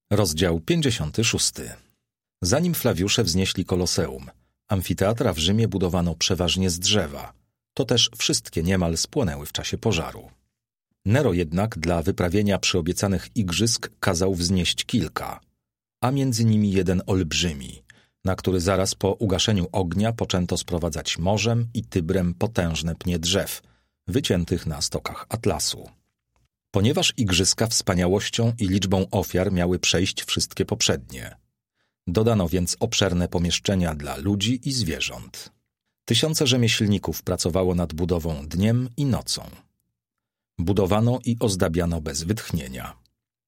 Rozdział 56. Zanim Flawiusze wznieśli Koloseum, amfiteatra w Rzymie budowano przeważnie z drzewa. To też wszystkie niemal spłonęły w czasie pożaru. Nero jednak dla wyprawienia przyobiecanych igrzysk kazał wznieść kilka, a między nimi jeden olbrzymi, na który zaraz po ugaszeniu ognia poczęto sprowadzać morzem i Tybrem potężne pnie drzew, wyciętych na stokach Atlasu. Ponieważ igrzyska wspaniałością i liczbą ofiar miały przejść wszystkie poprzednie. Dodano więc obszerne pomieszczenia dla ludzi i zwierząt. Tysiące rzemieślników pracowało nad budową dniem i nocą. Budowano i ozdabiano bez wytchnienia.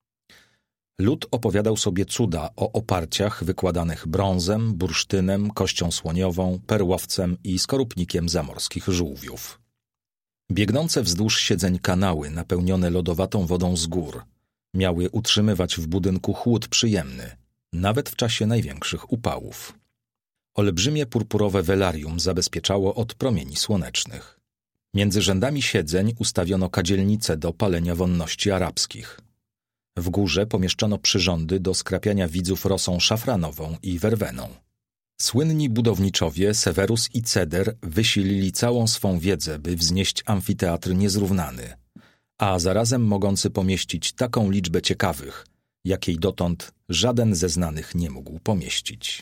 Lud opowiadał sobie cuda o oparciach wykładanych brązem, bursztynem, kością słoniową, perłowcem i skorupnikiem zamorskich żółwiów. Biegnące wzdłuż siedzeń kanały napełnione lodowatą wodą z gór miały utrzymywać w budynku chłód przyjemny, nawet w czasie największych upałów. Olbrzymie purpurowe velarium zabezpieczało od promieni słonecznych. Między rzędami siedzeń ustawiono kadzielnice do palenia wonności arabskich. W górze pomieszczono przyrządy do skrapiania widzów rosą szafranową i werweną. Słynni budowniczowie Severus i Ceder wysilili całą swą wiedzę, by wznieść amfiteatr niezrównany, a zarazem mogący pomieścić taką liczbę ciekawych, jakiej dotąd żaden ze znanych nie mógł pomieścić.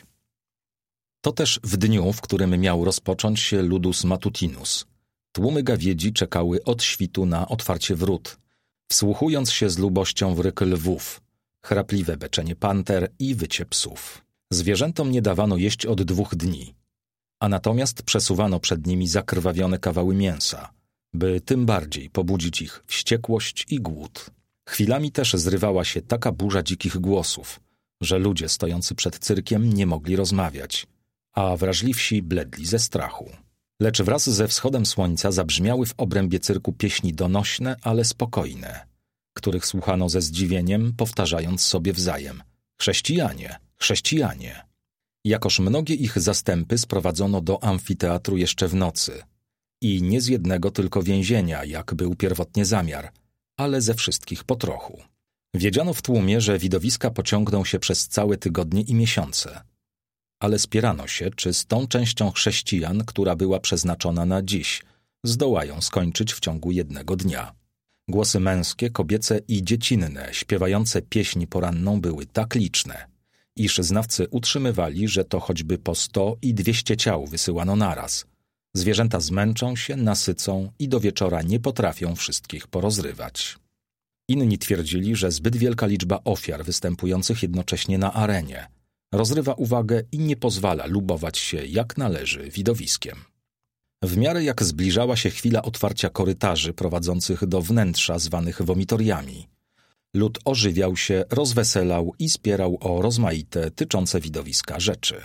To też w dniu, w którym miał rozpocząć się Ludus Matutinus, tłumy gawiedzi czekały od świtu na otwarcie wrót, wsłuchując się z lubością w ryk lwów, chrapliwe beczenie panter i wycie psów. Zwierzętom nie dawano jeść od 2 dni, a natomiast przesuwano przed nimi zakrwawione kawały mięsa, by tym bardziej pobudzić ich wściekłość i głód. Chwilami też zrywała się taka burza dzikich głosów, że ludzie stojący przed cyrkiem nie mogli rozmawiać, a wrażliwsi bledli ze strachu. Lecz wraz ze wschodem słońca zabrzmiały w obrębie cyrku pieśni donośne, ale spokojne, których słuchano ze zdziwieniem, powtarzając sobie wzajem: chrześcijanie, chrześcijanie. Jakoż mnogie ich zastępy sprowadzono do amfiteatru jeszcze w nocy i nie z jednego tylko więzienia, jak był pierwotnie zamiar, ale ze wszystkich po trochu. Wiedziano w tłumie, że widowiska pociągną się przez całe tygodnie i miesiące, ale spierano się, czy z tą częścią chrześcijan, która była przeznaczona na dziś, zdołają skończyć w ciągu jednego dnia. Głosy męskie, kobiece i dziecinne, śpiewające pieśń poranną były tak liczne, iż znawcy utrzymywali, że to choćby po 100 i 200 ciał wysyłano naraz. Zwierzęta zmęczą się, nasycą i do wieczora nie potrafią wszystkich porozrywać. Inni twierdzili, że zbyt wielka liczba ofiar występujących jednocześnie na arenie rozrywa uwagę i nie pozwala lubować się jak należy widowiskiem. W miarę jak zbliżała się chwila otwarcia korytarzy prowadzących do wnętrza zwanych womitoriami, lud ożywiał się, rozweselał i spierał o rozmaite, tyczące widowiska rzeczy.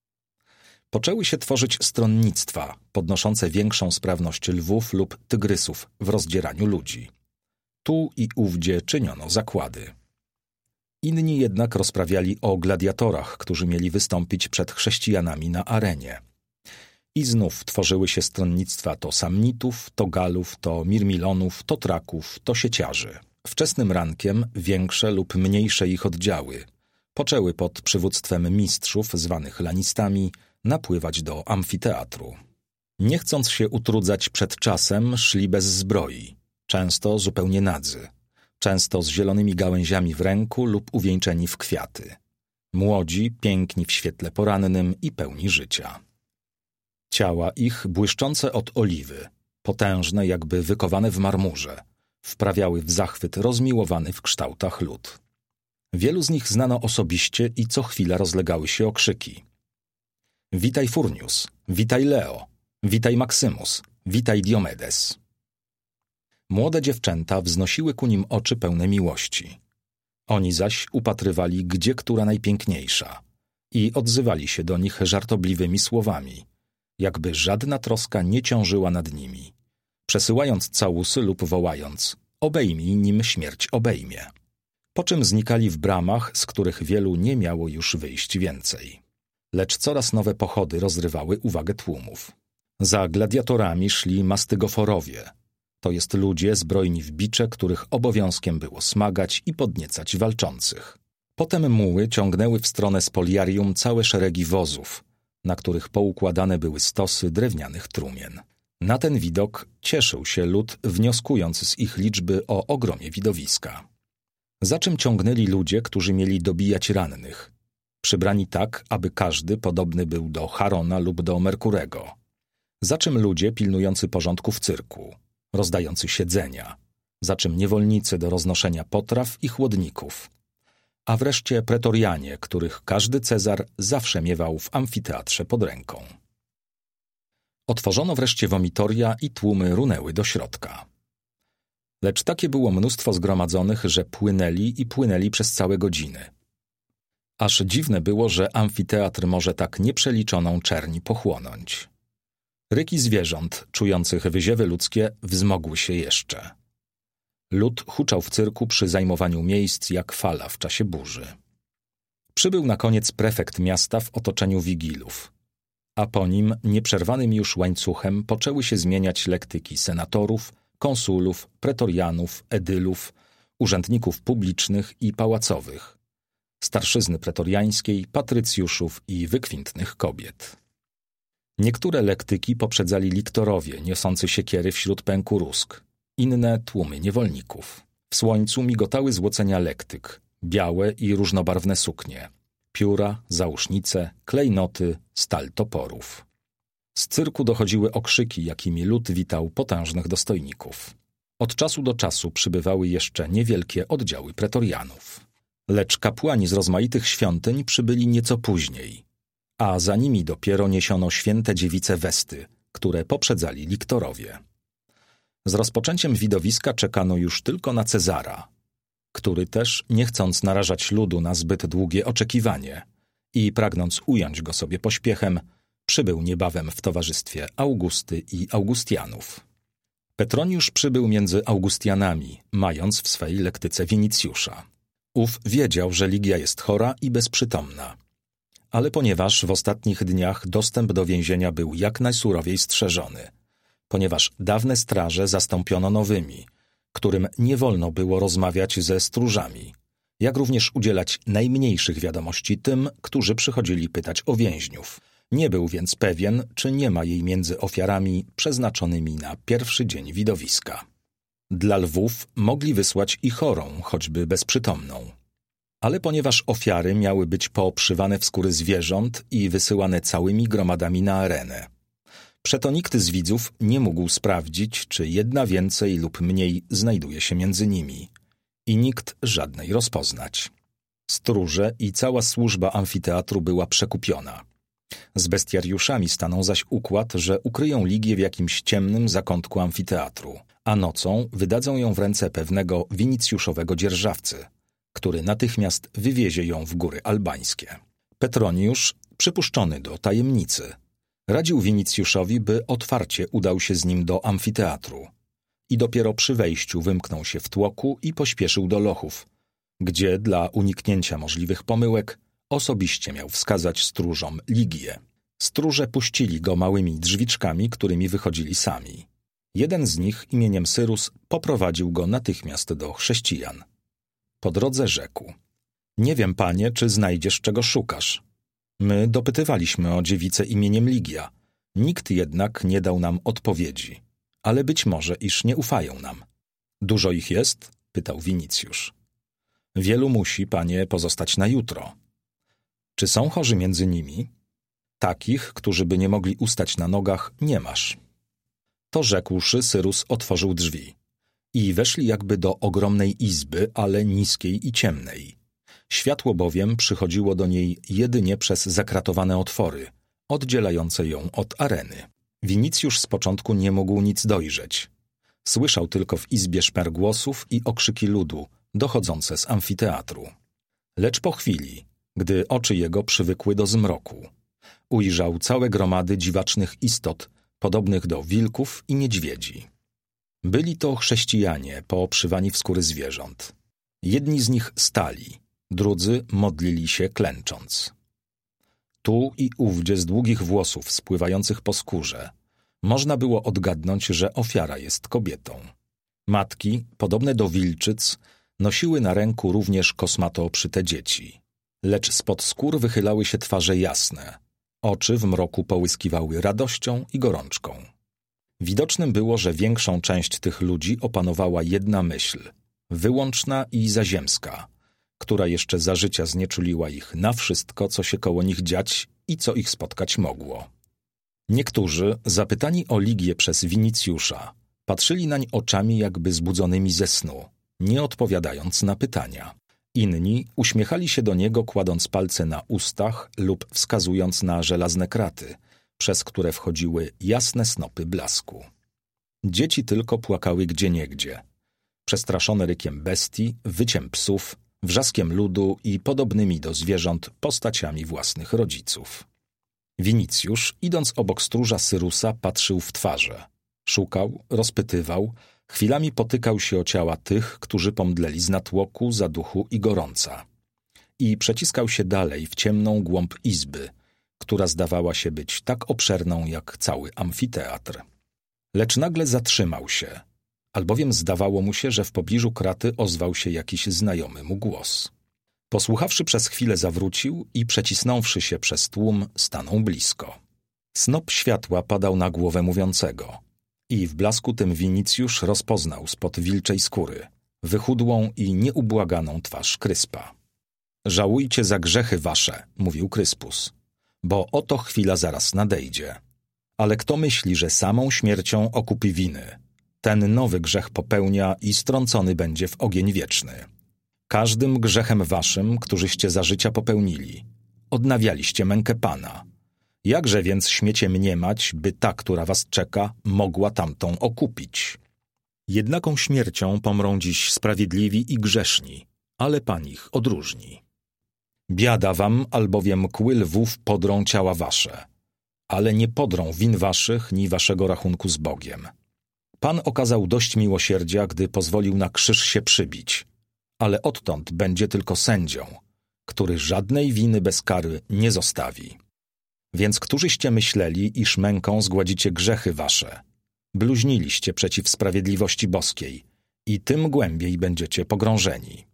Poczęły się tworzyć stronnictwa, podnoszące większą sprawność lwów lub tygrysów w rozdzieraniu ludzi. Tu i ówdzie czyniono zakłady. Inni jednak rozprawiali o gladiatorach, którzy mieli wystąpić przed chrześcijanami na arenie. I znów tworzyły się stronnictwa to Samnitów, to Galów, to Mirmilonów, to Traków, to sieciarzy. Wczesnym rankiem większe lub mniejsze ich oddziały poczęły pod przywództwem mistrzów, zwanych lanistami, napływać do amfiteatru. Nie chcąc się utrudzać przed czasem, szli bez zbroi, często zupełnie nadzy, często z zielonymi gałęziami w ręku lub uwieńczeni w kwiaty. Młodzi, piękni w świetle porannym i pełni życia. Ciała ich, błyszczące od oliwy, potężne jakby wykowane w marmurze, wprawiały w zachwyt rozmiłowany w kształtach lud. Wielu z nich znano osobiście i co chwila rozlegały się okrzyki: witaj Furnius, witaj Leo, witaj Maksymus, witaj Diomedes. Młode dziewczęta wznosiły ku nim oczy pełne miłości. Oni zaś upatrywali, gdzie która najpiękniejsza i odzywali się do nich żartobliwymi słowami, jakby żadna troska nie ciążyła nad nimi, przesyłając całusy lub wołając: obejmij, nim śmierć obejmie. Po czym znikali w bramach, z których wielu nie miało już wyjść więcej. Lecz coraz nowe pochody rozrywały uwagę tłumów. Za gladiatorami szli mastygoforowie, to jest ludzie zbrojni w bicze, których obowiązkiem było smagać i podniecać walczących. Potem muły ciągnęły w stronę spoliarium całe szeregi wozów, na których poukładane były stosy drewnianych trumien. Na ten widok cieszył się lud, wnioskując z ich liczby o ogromie widowiska. Za czym ciągnęli ludzie, którzy mieli dobijać rannych, przybrani tak, aby każdy podobny był do Charona lub do Merkurego. Za czym ludzie pilnujący porządku w cyrku, rozdający siedzenia, za czym niewolnicy do roznoszenia potraw i chłodników, a wreszcie pretorianie, których każdy Cezar zawsze miewał w amfiteatrze pod ręką. Otworzono wreszcie womitoria i tłumy runęły do środka. Lecz takie było mnóstwo zgromadzonych, że płynęli i płynęli przez całe godziny. Aż dziwne było, że amfiteatr może tak nieprzeliczoną czerni pochłonąć. Ryki zwierząt, czujących wyziewy ludzkie, wzmogły się jeszcze. Lud huczał w cyrku przy zajmowaniu miejsc jak fala w czasie burzy. Przybył na koniec prefekt miasta w otoczeniu wigilów, a po nim nieprzerwanym już łańcuchem poczęły się zmieniać lektyki senatorów, konsulów, pretorianów, edylów, urzędników publicznych i pałacowych, starszyzny pretoriańskiej, patrycjuszów i wykwintnych kobiet. Niektóre lektyki poprzedzali liktorowie niosący siekiery wśród pęku rózg, inne tłumy niewolników. W słońcu migotały złocenia lektyk, białe i różnobarwne suknie, pióra, zausznice, klejnoty, stal toporów. Z cyrku dochodziły okrzyki, jakimi lud witał potężnych dostojników. Od czasu do czasu przybywały jeszcze niewielkie oddziały pretorianów. Lecz kapłani z rozmaitych świątyń przybyli nieco później, a za nimi dopiero niesiono święte dziewice Westy, które poprzedzali liktorowie. Z rozpoczęciem widowiska czekano już tylko na Cezara, który też, nie chcąc narażać ludu na zbyt długie oczekiwanie i pragnąc ująć go sobie pośpiechem, przybył niebawem w towarzystwie Augusty i Augustianów. Petroniusz przybył między Augustianami, mając w swej lektyce Winicjusza. Ów wiedział, że Ligia jest chora i bezprzytomna. Ale ponieważ w ostatnich dniach dostęp do więzienia był jak najsurowiej strzeżony, ponieważ dawne straże zastąpiono nowymi, którym nie wolno było rozmawiać ze stróżami, jak również udzielać najmniejszych wiadomości tym, którzy przychodzili pytać o więźniów. Nie był więc pewien, czy nie ma jej między ofiarami przeznaczonymi na pierwszy dzień widowiska. Dla lwów mogli wysłać i chorą, choćby bezprzytomną. Ale ponieważ ofiary miały być poobszywane w skóry zwierząt i wysyłane całymi gromadami na arenę, przeto nikt z widzów nie mógł sprawdzić, czy jedna więcej lub mniej znajduje się między nimi i nikt żadnej rozpoznać. Stróże i cała służba amfiteatru była przekupiona. Z bestiariuszami stanął zaś układ, że ukryją Ligię w jakimś ciemnym zakątku amfiteatru, a nocą wydadzą ją w ręce pewnego winicjuszowego dzierżawcy, który natychmiast wywiezie ją w góry albańskie. Petroniusz, przypuszczony do tajemnicy, radził Winicjuszowi, by otwarcie udał się z nim do amfiteatru i dopiero przy wejściu wymknął się w tłoku i pośpieszył do lochów, gdzie dla uniknięcia możliwych pomyłek osobiście miał wskazać stróżom Ligię. Stróże puścili go małymi drzwiczkami, którymi wychodzili sami. Jeden z nich imieniem Syrus poprowadził go natychmiast do chrześcijan. Po drodze rzekł: „Nie wiem, panie, czy znajdziesz, czego szukasz. My dopytywaliśmy o dziewicę imieniem Ligia. Nikt jednak nie dał nam odpowiedzi, ale być może, iż nie ufają nam”. „Dużo ich jest?” pytał Winicjusz. „Wielu musi, panie, pozostać na jutro”. „Czy są chorzy między nimi?” „Takich, którzy by nie mogli ustać na nogach, nie masz”. To rzekłszy, Syrus otworzył drzwi i weszli jakby do ogromnej izby, ale niskiej i ciemnej. Światło bowiem przychodziło do niej jedynie przez zakratowane otwory, oddzielające ją od areny. Winicjusz z początku nie mógł nic dojrzeć. Słyszał tylko w izbie szmer głosów i okrzyki ludu, dochodzące z amfiteatru. Lecz po chwili, gdy oczy jego przywykły do zmroku, ujrzał całe gromady dziwacznych istot, podobnych do wilków i niedźwiedzi. Byli to chrześcijanie poobszywani w skóry zwierząt. Jedni z nich stali, drudzy modlili się klęcząc. Tu i ówdzie z długich włosów spływających po skórze można było odgadnąć, że ofiara jest kobietą. Matki, podobne do wilczyc, Nosiły na ręku również kosmato obszyte dzieci. Lecz spod skór wychylały się twarze jasne. Oczy w mroku połyskiwały radością i gorączką. Widocznym było, że większą część tych ludzi opanowała jedna myśl, wyłączna i zaziemska, która jeszcze za życia znieczuliła ich na wszystko, co się koło nich dziać i co ich spotkać mogło. Niektórzy, zapytani o Ligię przez Winicjusza, patrzyli nań oczami jakby zbudzonymi ze snu, nie odpowiadając na pytania. Inni uśmiechali się do niego, kładąc palce na ustach lub wskazując na żelazne kraty, przez które wchodziły jasne snopy blasku. Dzieci tylko płakały gdzieniegdzie, przestraszone rykiem bestii, wyciem psów, wrzaskiem ludu i podobnymi do zwierząt postaciami własnych rodziców. Winicjusz, idąc obok stróża Syrusa, patrzył w twarze. Szukał, rozpytywał, chwilami potykał się o ciała tych, którzy pomdleli z natłoku, zaduchu i gorąca. I przeciskał się dalej w ciemną głąb izby, która zdawała się być tak obszerną jak cały amfiteatr. Lecz nagle zatrzymał się, albowiem zdawało mu się, że w pobliżu kraty ozwał się jakiś znajomy mu głos. Posłuchawszy przez chwilę zawrócił i przecisnąwszy się przez tłum stanął blisko. Snop światła padał na głowę mówiącego i w blasku tym Winicjusz rozpoznał spod wilczej skóry wychudłą i nieubłaganą twarz Kryspa. Żałujcie za grzechy wasze, mówił Kryspus, bo oto chwila zaraz nadejdzie. Ale kto myśli, że samą śmiercią okupi winy, ten nowy grzech popełnia i strącony będzie w ogień wieczny. Każdym grzechem waszym, którzyście za życia popełnili, odnawialiście mękę Pana. Jakże więc śmiecie mniemać, by ta, która was czeka, mogła tamtą okupić? Jednaką śmiercią pomrą dziś sprawiedliwi i grzeszni, ale Pan ich odróżni. Biada wam, albowiem kły lwów podrą ciała wasze, ale nie podrą win waszych ni waszego rachunku z Bogiem. Pan okazał dość miłosierdzia, gdy pozwolił na krzyż się przybić, ale odtąd będzie tylko sędzią, który żadnej winy bez kary nie zostawi. Więc którzyście myśleli, iż męką zgładzicie grzechy wasze, bluźniliście przeciw sprawiedliwości boskiej i tym głębiej będziecie pogrążeni.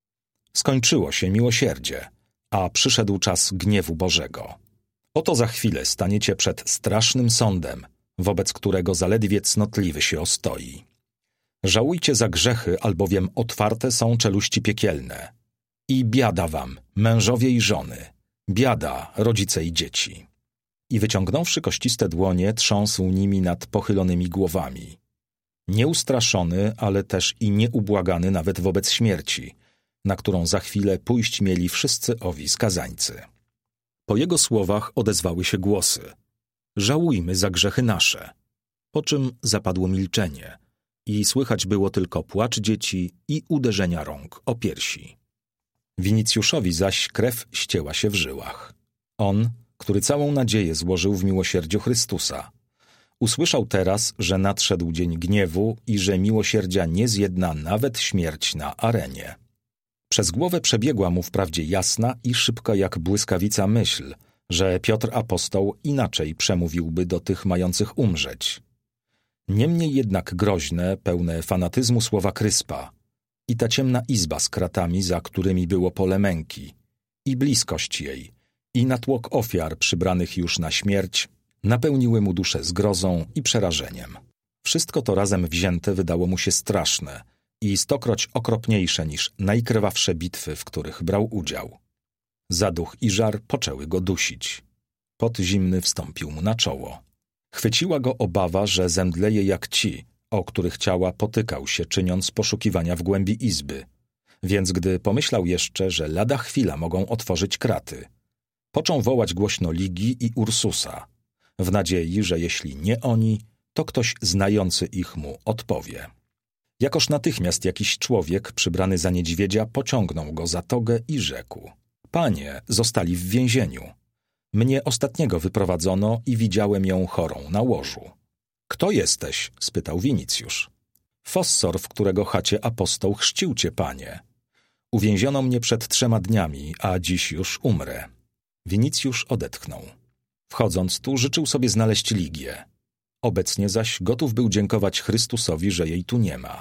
Skończyło się miłosierdzie, a przyszedł czas gniewu Bożego. Oto za chwilę staniecie przed strasznym sądem, wobec którego zaledwie cnotliwy się ostoi. Żałujcie za grzechy, albowiem otwarte są czeluści piekielne. I biada wam, mężowie i żony, biada, rodzice i dzieci. I wyciągnąwszy kościste dłonie, trząsł nimi nad pochylonymi głowami. Nieustraszony, ale też i nieubłagany nawet wobec śmierci, na którą za chwilę pójść mieli wszyscy owi skazańcy. Po jego słowach odezwały się głosy. Żałujmy za grzechy nasze. Po czym zapadło milczenie i słychać było tylko płacz dzieci i uderzenia rąk o piersi. Winicjuszowi zaś krew ścięła się w żyłach. On, który całą nadzieję złożył w miłosierdziu Chrystusa, usłyszał teraz, że nadszedł dzień gniewu i że miłosierdzia nie zjedna nawet śmierć na arenie. Przez głowę przebiegła mu wprawdzie jasna i szybka jak błyskawica myśl, że Piotr apostoł inaczej przemówiłby do tych mających umrzeć. Niemniej jednak groźne, pełne fanatyzmu słowa Kryspa i ta ciemna izba z kratami, za którymi było pole męki, i bliskość jej, i natłok ofiar przybranych już na śmierć, napełniły mu duszę zgrozą i przerażeniem. Wszystko to razem wzięte wydało mu się straszne i stokroć okropniejsze niż najkrwawsze bitwy, w których brał udział. Zaduch i żar poczęły go dusić. Pot zimny wstąpił mu na czoło. Chwyciła go obawa, że zemdleje jak ci, o których ciała potykał się, czyniąc poszukiwania w głębi izby. Więc gdy pomyślał jeszcze, że lada chwila mogą otworzyć kraty, począł wołać głośno Ligii i Ursusa, w nadziei, że jeśli nie oni, to ktoś znający ich mu odpowie. Jakoż natychmiast jakiś człowiek, przybrany za niedźwiedzia, pociągnął go za togę i rzekł: Panie, zostali w więzieniu. Mnie ostatniego wyprowadzono i widziałem ją chorą na łożu. Kto jesteś? Spytał Winicjusz. Fossor, w którego chacie apostoł chrzcił cię, panie. Uwięziono mnie przed 3 dniami, a dziś już umrę. Winicjusz odetchnął. Wchodząc tu, życzył sobie znaleźć Ligię. Obecnie zaś gotów był dziękować Chrystusowi, że jej tu nie ma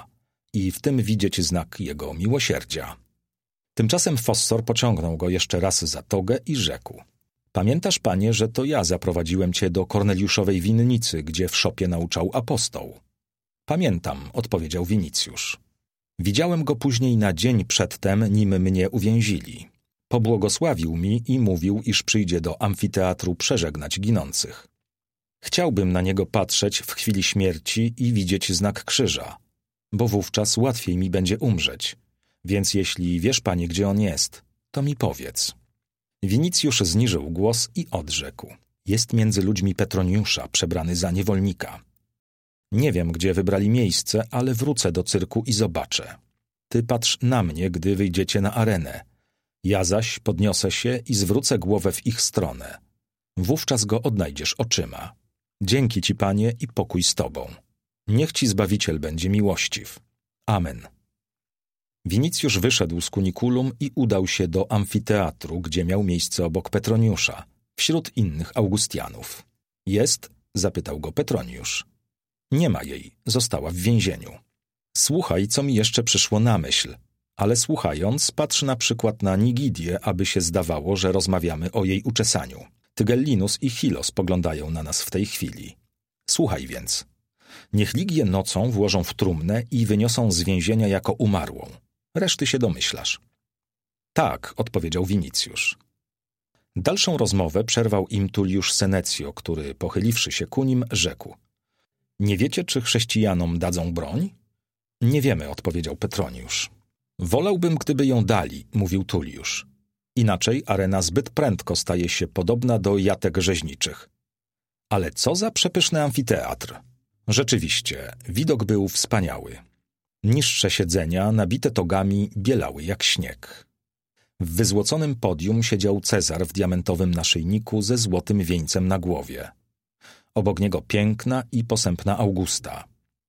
i w tym widzieć znak jego miłosierdzia. Tymczasem Fossor pociągnął go jeszcze raz za togę i rzekł: Pamiętasz, panie, że to ja zaprowadziłem cię do Korneliuszowej winnicy, gdzie w szopie nauczał apostoł? Pamiętam, odpowiedział Winicjusz. Widziałem go później na dzień przedtem, nim mnie uwięzili. Pobłogosławił mi i mówił, iż przyjdzie do amfiteatru przeżegnać ginących. Chciałbym na niego patrzeć w chwili śmierci i widzieć znak krzyża, bo wówczas łatwiej mi będzie umrzeć. Więc jeśli wiesz, panie, gdzie on jest, to mi powiedz. Winicjusz zniżył głos i odrzekł: Jest między ludźmi Petroniusza, przebrany za niewolnika. Nie wiem, gdzie wybrali miejsce, ale wrócę do cyrku i zobaczę. Ty patrz na mnie, gdy wyjdziecie na arenę. Ja zaś podniosę się i zwrócę głowę w ich stronę. Wówczas go odnajdziesz oczyma. Dzięki ci, panie, i pokój z tobą. Niech ci Zbawiciel będzie miłościw. Amen. Winicjusz wyszedł z kunikulum i udał się do amfiteatru, gdzie miał miejsce obok Petroniusza, wśród innych Augustianów. Jest? Zapytał go Petroniusz. Nie ma jej, została w więzieniu. Słuchaj, co mi jeszcze przyszło na myśl, ale słuchając, patrz na przykład na Nigidię, aby się zdawało, że rozmawiamy o jej uczesaniu. Tygellinus i Chilo spoglądają na nas w tej chwili. Słuchaj więc. Niech Ligię nocą włożą w trumnę i wyniosą z więzienia jako umarłą. Reszty się domyślasz. Tak, odpowiedział Winicjusz. Dalszą rozmowę przerwał im Tulliusz Senecio, który, pochyliwszy się ku nim, rzekł: Nie wiecie, czy chrześcijanom dadzą broń? Nie wiemy, odpowiedział Petroniusz. Wolałbym, gdyby ją dali, mówił Tulliusz. Inaczej arena zbyt prędko staje się podobna do jatek rzeźniczych. Ale co za przepyszny amfiteatr! Rzeczywiście, widok był wspaniały. Niższe siedzenia, nabite togami, bielały jak śnieg. W wyzłoconym podium siedział Cezar w diamentowym naszyjniku ze złotym wieńcem na głowie. Obok niego piękna i posępna Augusta.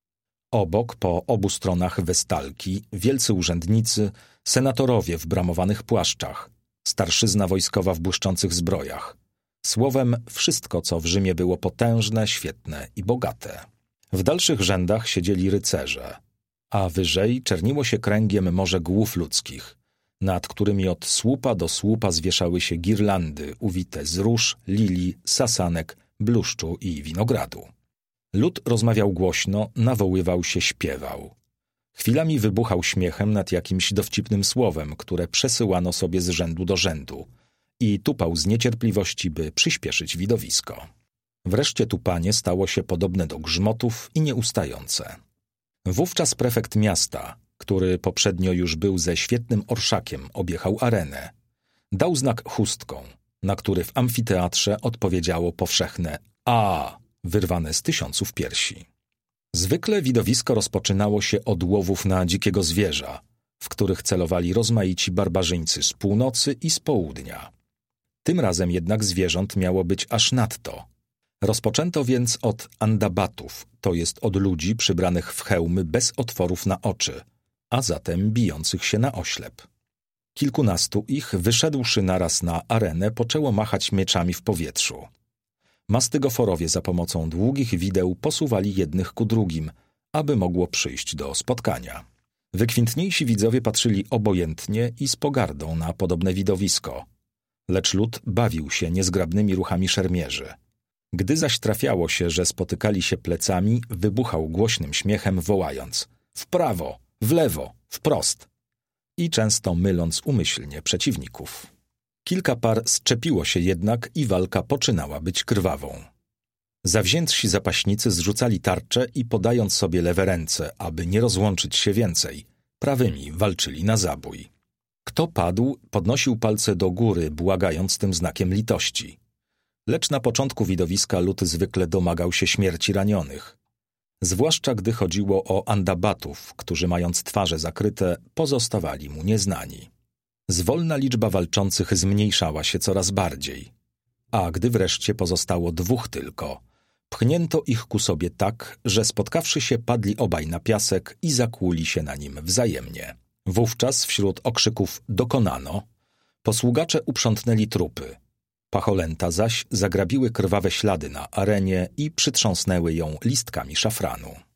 Obok, po obu stronach westalki, wielcy urzędnicy, senatorowie w bramowanych płaszczach, starszyzna wojskowa w błyszczących zbrojach. Słowem, wszystko, co w Rzymie było potężne, świetne i bogate. W dalszych rzędach siedzieli rycerze, a wyżej czerniło się kręgiem morze głów ludzkich, nad którymi od słupa do słupa zwieszały się girlandy uwite z róż, lilii, sasanek, bluszczu i winogradu. Lud rozmawiał głośno, nawoływał się, śpiewał. Chwilami wybuchał śmiechem nad jakimś dowcipnym słowem, które przesyłano sobie z rzędu do rzędu, i tupał z niecierpliwości, by przyspieszyć widowisko. Wreszcie tupanie stało się podobne do grzmotów i nieustające. Wówczas prefekt miasta, który poprzednio już był ze świetnym orszakiem objechał arenę, dał znak chustką, na który w amfiteatrze odpowiedziało powszechne „A!” wyrwane z tysiąców piersi. Zwykle widowisko rozpoczynało się od łowów na dzikiego zwierza, w których celowali rozmaici barbarzyńcy z północy i z południa. Tym razem jednak zwierząt miało być aż nadto. Rozpoczęto więc od andabatów, to jest od ludzi przybranych w hełmy bez otworów na oczy, a zatem bijących się na oślep. Kilkunastu ich, wyszedłszy naraz na arenę, poczęło machać mieczami w powietrzu. Mastygoforowie za pomocą długich wideł posuwali jednych ku drugim, aby mogło przyjść do spotkania. Wykwintniejsi widzowie patrzyli obojętnie i z pogardą na podobne widowisko, lecz lud bawił się niezgrabnymi ruchami szermierzy. Gdy zaś trafiało się, że spotykali się plecami, wybuchał głośnym śmiechem, wołając „w prawo, w lewo, wprost” i często myląc umyślnie przeciwników. Kilka par zczepiło się jednak i walka poczynała być krwawą. Zawziętsi zapaśnicy zrzucali tarcze i podając sobie lewe ręce, aby nie rozłączyć się więcej, prawymi walczyli na zabój. Kto padł, podnosił palce do góry, błagając tym znakiem litości. Lecz na początku widowiska lud zwykle domagał się śmierci ranionych. Zwłaszcza gdy chodziło o andabatów, którzy mając twarze zakryte, pozostawali mu nieznani. Zwolna liczba walczących zmniejszała się coraz bardziej. A gdy wreszcie pozostało dwóch tylko, pchnięto ich ku sobie tak, że spotkawszy się padli obaj na piasek i zakłuli się na nim wzajemnie. Wówczas wśród okrzyków „dokonano” posługacze uprzątnęli trupy. Pacholęta zaś zagrabiły krwawe ślady na arenie i przytrząsnęły ją listkami szafranu.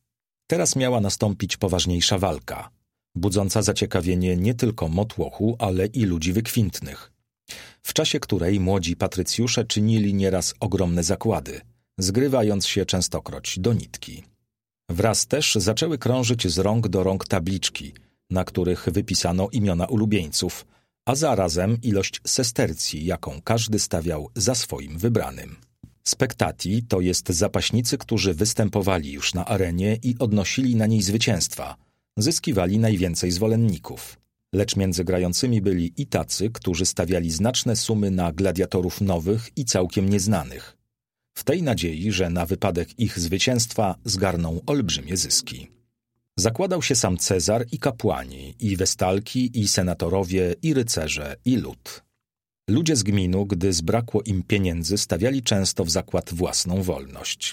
Teraz miała nastąpić poważniejsza walka, budząca zaciekawienie nie tylko motłochu, ale i ludzi wykwintnych, w czasie której młodzi patrycjusze czynili nieraz ogromne zakłady, zgrywając się częstokroć do nitki. Wraz też zaczęły krążyć z rąk do rąk tabliczki, na których wypisano imiona ulubieńców, a zarazem ilość sestercji, jaką każdy stawiał za swoim wybranym. Spektati, to jest zapaśnicy, którzy występowali już na arenie i odnosili na niej zwycięstwa, zyskiwali najwięcej zwolenników. Lecz między grającymi byli i tacy, którzy stawiali znaczne sumy na gladiatorów nowych i całkiem nieznanych, w tej nadziei, że na wypadek ich zwycięstwa zgarną olbrzymie zyski. Zakładał się sam Cezar i kapłani, i westalki, i senatorowie, i rycerze, i lud. Ludzie z gminu, gdy zbrakło im pieniędzy, stawiali często w zakład własną wolność.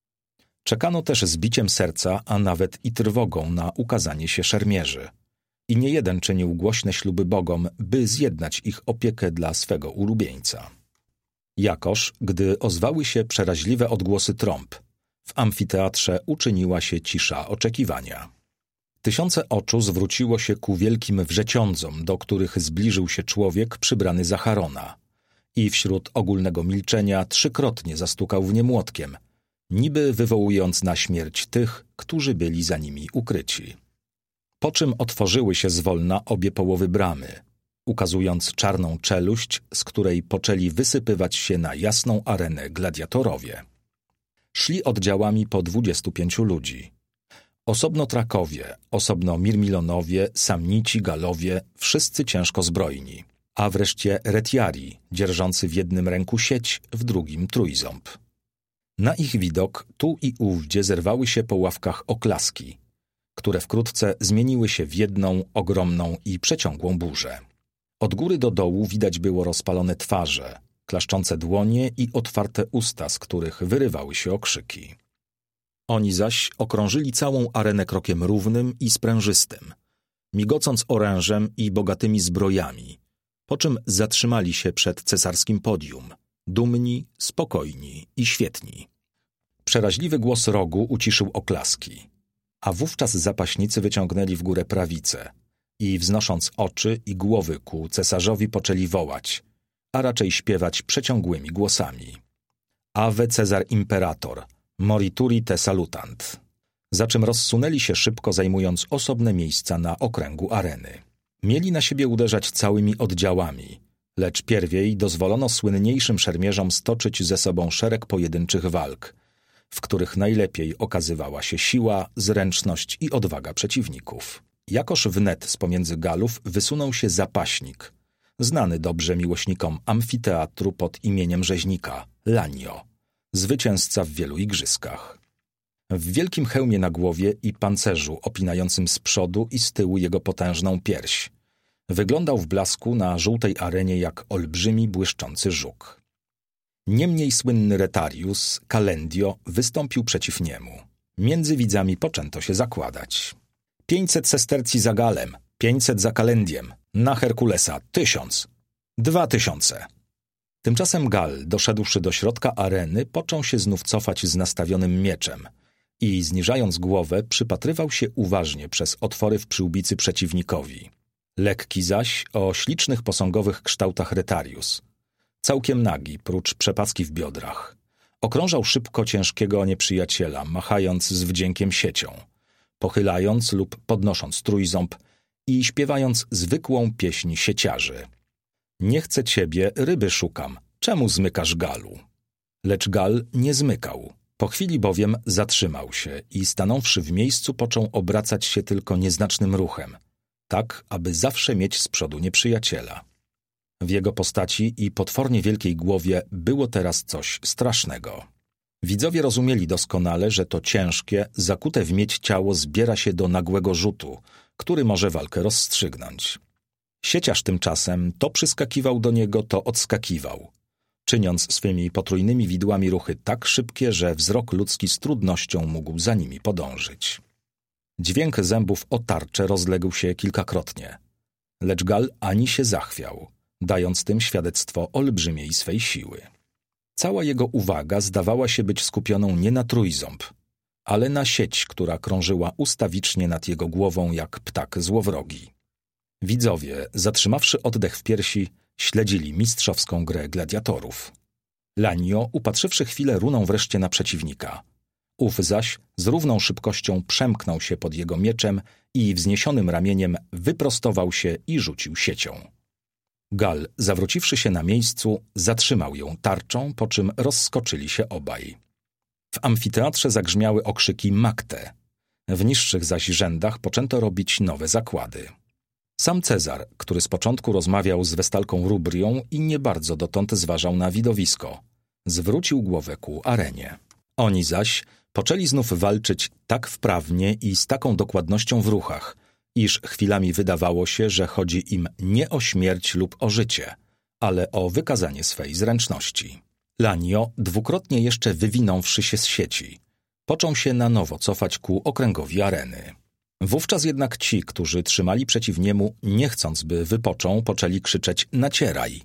Czekano też z biciem serca, a nawet i trwogą na ukazanie się szermierzy. I niejeden czynił głośne śluby bogom, by zjednać ich opiekę dla swego ulubieńca. Jakoż, gdy ozwały się przeraźliwe odgłosy trąb, w amfiteatrze uczyniła się cisza oczekiwania. Tysiące oczu zwróciło się ku wielkim wrzeciądzom, do których zbliżył się człowiek przybrany za Charona i wśród ogólnego milczenia trzykrotnie zastukał w nie młotkiem, niby wywołując na śmierć tych, którzy byli za nimi ukryci. Po czym otworzyły się zwolna obie połowy bramy, ukazując czarną czeluść, z której poczęli wysypywać się na jasną arenę gladiatorowie. Szli oddziałami po 25 ludzi. Osobno Trakowie, osobno Mirmilonowie, Samnici, Galowie, wszyscy ciężko zbrojni, a wreszcie Retiari, dzierżący w jednym ręku sieć, w drugim trójząb. Na ich widok tu i ówdzie zerwały się po ławkach oklaski, które wkrótce zmieniły się w jedną ogromną i przeciągłą burzę. Od góry do dołu widać było rozpalone twarze, klaszczące dłonie i otwarte usta, z których wyrywały się okrzyki. Oni zaś okrążyli całą arenę krokiem równym i sprężystym, migocąc orężem i bogatymi zbrojami, po czym zatrzymali się przed cesarskim podium, dumni, spokojni i świetni. Przeraźliwy głos rogu uciszył oklaski, a wówczas zapaśnicy wyciągnęli w górę prawicę i wznosząc oczy i głowy ku cesarzowi poczęli wołać, a raczej śpiewać przeciągłymi głosami. Ave Cezar Imperator, morituri te salutant. Za czym rozsunęli się szybko, zajmując osobne miejsca na okręgu areny. Mieli na siebie uderzać całymi oddziałami, lecz pierwiej dozwolono słynniejszym szermierzom stoczyć ze sobą szereg pojedynczych walk, w których najlepiej okazywała się siła, zręczność i odwaga przeciwników. Jakoż wnet z pomiędzy Galów wysunął się zapaśnik, znany dobrze miłośnikom amfiteatru pod imieniem rzeźnika, Lanio, zwycięzca w wielu igrzyskach. W wielkim hełmie na głowie i pancerzu opinającym z przodu i z tyłu jego potężną pierś, wyglądał w blasku na żółtej arenie jak olbrzymi błyszczący żuk. Niemniej słynny Retarius, Calendio, wystąpił przeciw niemu. Między widzami poczęto się zakładać. 500 sestercji za Galem, 500 za Calendiem, na Herkulesa 1000, 2000. Tymczasem Gal, doszedłszy do środka areny, począł się znów cofać z nastawionym mieczem i, zniżając głowę, przypatrywał się uważnie przez otwory w przyłbicy przeciwnikowi. Lekki zaś, o ślicznych posągowych kształtach Retarius, całkiem nagi, prócz przepacki w biodrach, okrążał szybko ciężkiego nieprzyjaciela, machając z wdziękiem siecią, pochylając lub podnosząc trójząb i śpiewając zwykłą pieśń sieciarzy. Nie chcę ciebie, ryby szukam, czemu zmykasz Galu? Lecz Gal nie zmykał. Po chwili bowiem zatrzymał się i stanąwszy w miejscu począł obracać się tylko nieznacznym ruchem, tak aby zawsze mieć z przodu nieprzyjaciela. W jego postaci i potwornie wielkiej głowie było teraz coś strasznego. Widzowie rozumieli doskonale, że to ciężkie, zakute w miedź ciało zbiera się do nagłego rzutu, który może walkę rozstrzygnąć. Sieciarz tymczasem to przyskakiwał do niego, to odskakiwał, czyniąc swymi potrójnymi widłami ruchy tak szybkie, że wzrok ludzki z trudnością mógł za nimi podążyć. Dźwięk zębów o tarczę rozległ się kilkakrotnie, lecz Gal ani się zachwiał, dając tym świadectwo olbrzymiej swej siły. Cała jego uwaga zdawała się być skupioną nie na trójząb, ale na sieć, która krążyła ustawicznie nad jego głową jak ptak złowrogi. Widzowie, zatrzymawszy oddech w piersi, śledzili mistrzowską grę gladiatorów. Lanio, upatrzywszy chwilę runą wreszcie na przeciwnika. Ów zaś z równą szybkością przemknął się pod jego mieczem i wzniesionym ramieniem wyprostował się i rzucił siecią. Gal, zawróciwszy się na miejscu, zatrzymał ją tarczą, po czym rozskoczyli się obaj. W amfiteatrze zagrzmiały okrzyki Magte. W niższych zaś rzędach poczęto robić nowe zakłady. Sam Cezar, który z początku rozmawiał z Westalką Rubrią i nie bardzo dotąd zważał na widowisko, zwrócił głowę ku arenie. Oni zaś poczęli znów walczyć tak wprawnie i z taką dokładnością w ruchach, iż chwilami wydawało się, że chodzi im nie o śmierć lub o życie, ale o wykazanie swej zręczności. Lanio, dwukrotnie jeszcze wywinąwszy się z sieci, począł się na nowo cofać ku okręgowi areny. Wówczas jednak ci, którzy trzymali przeciw niemu, nie chcąc, by wypoczął, poczęli krzyczeć nacieraj.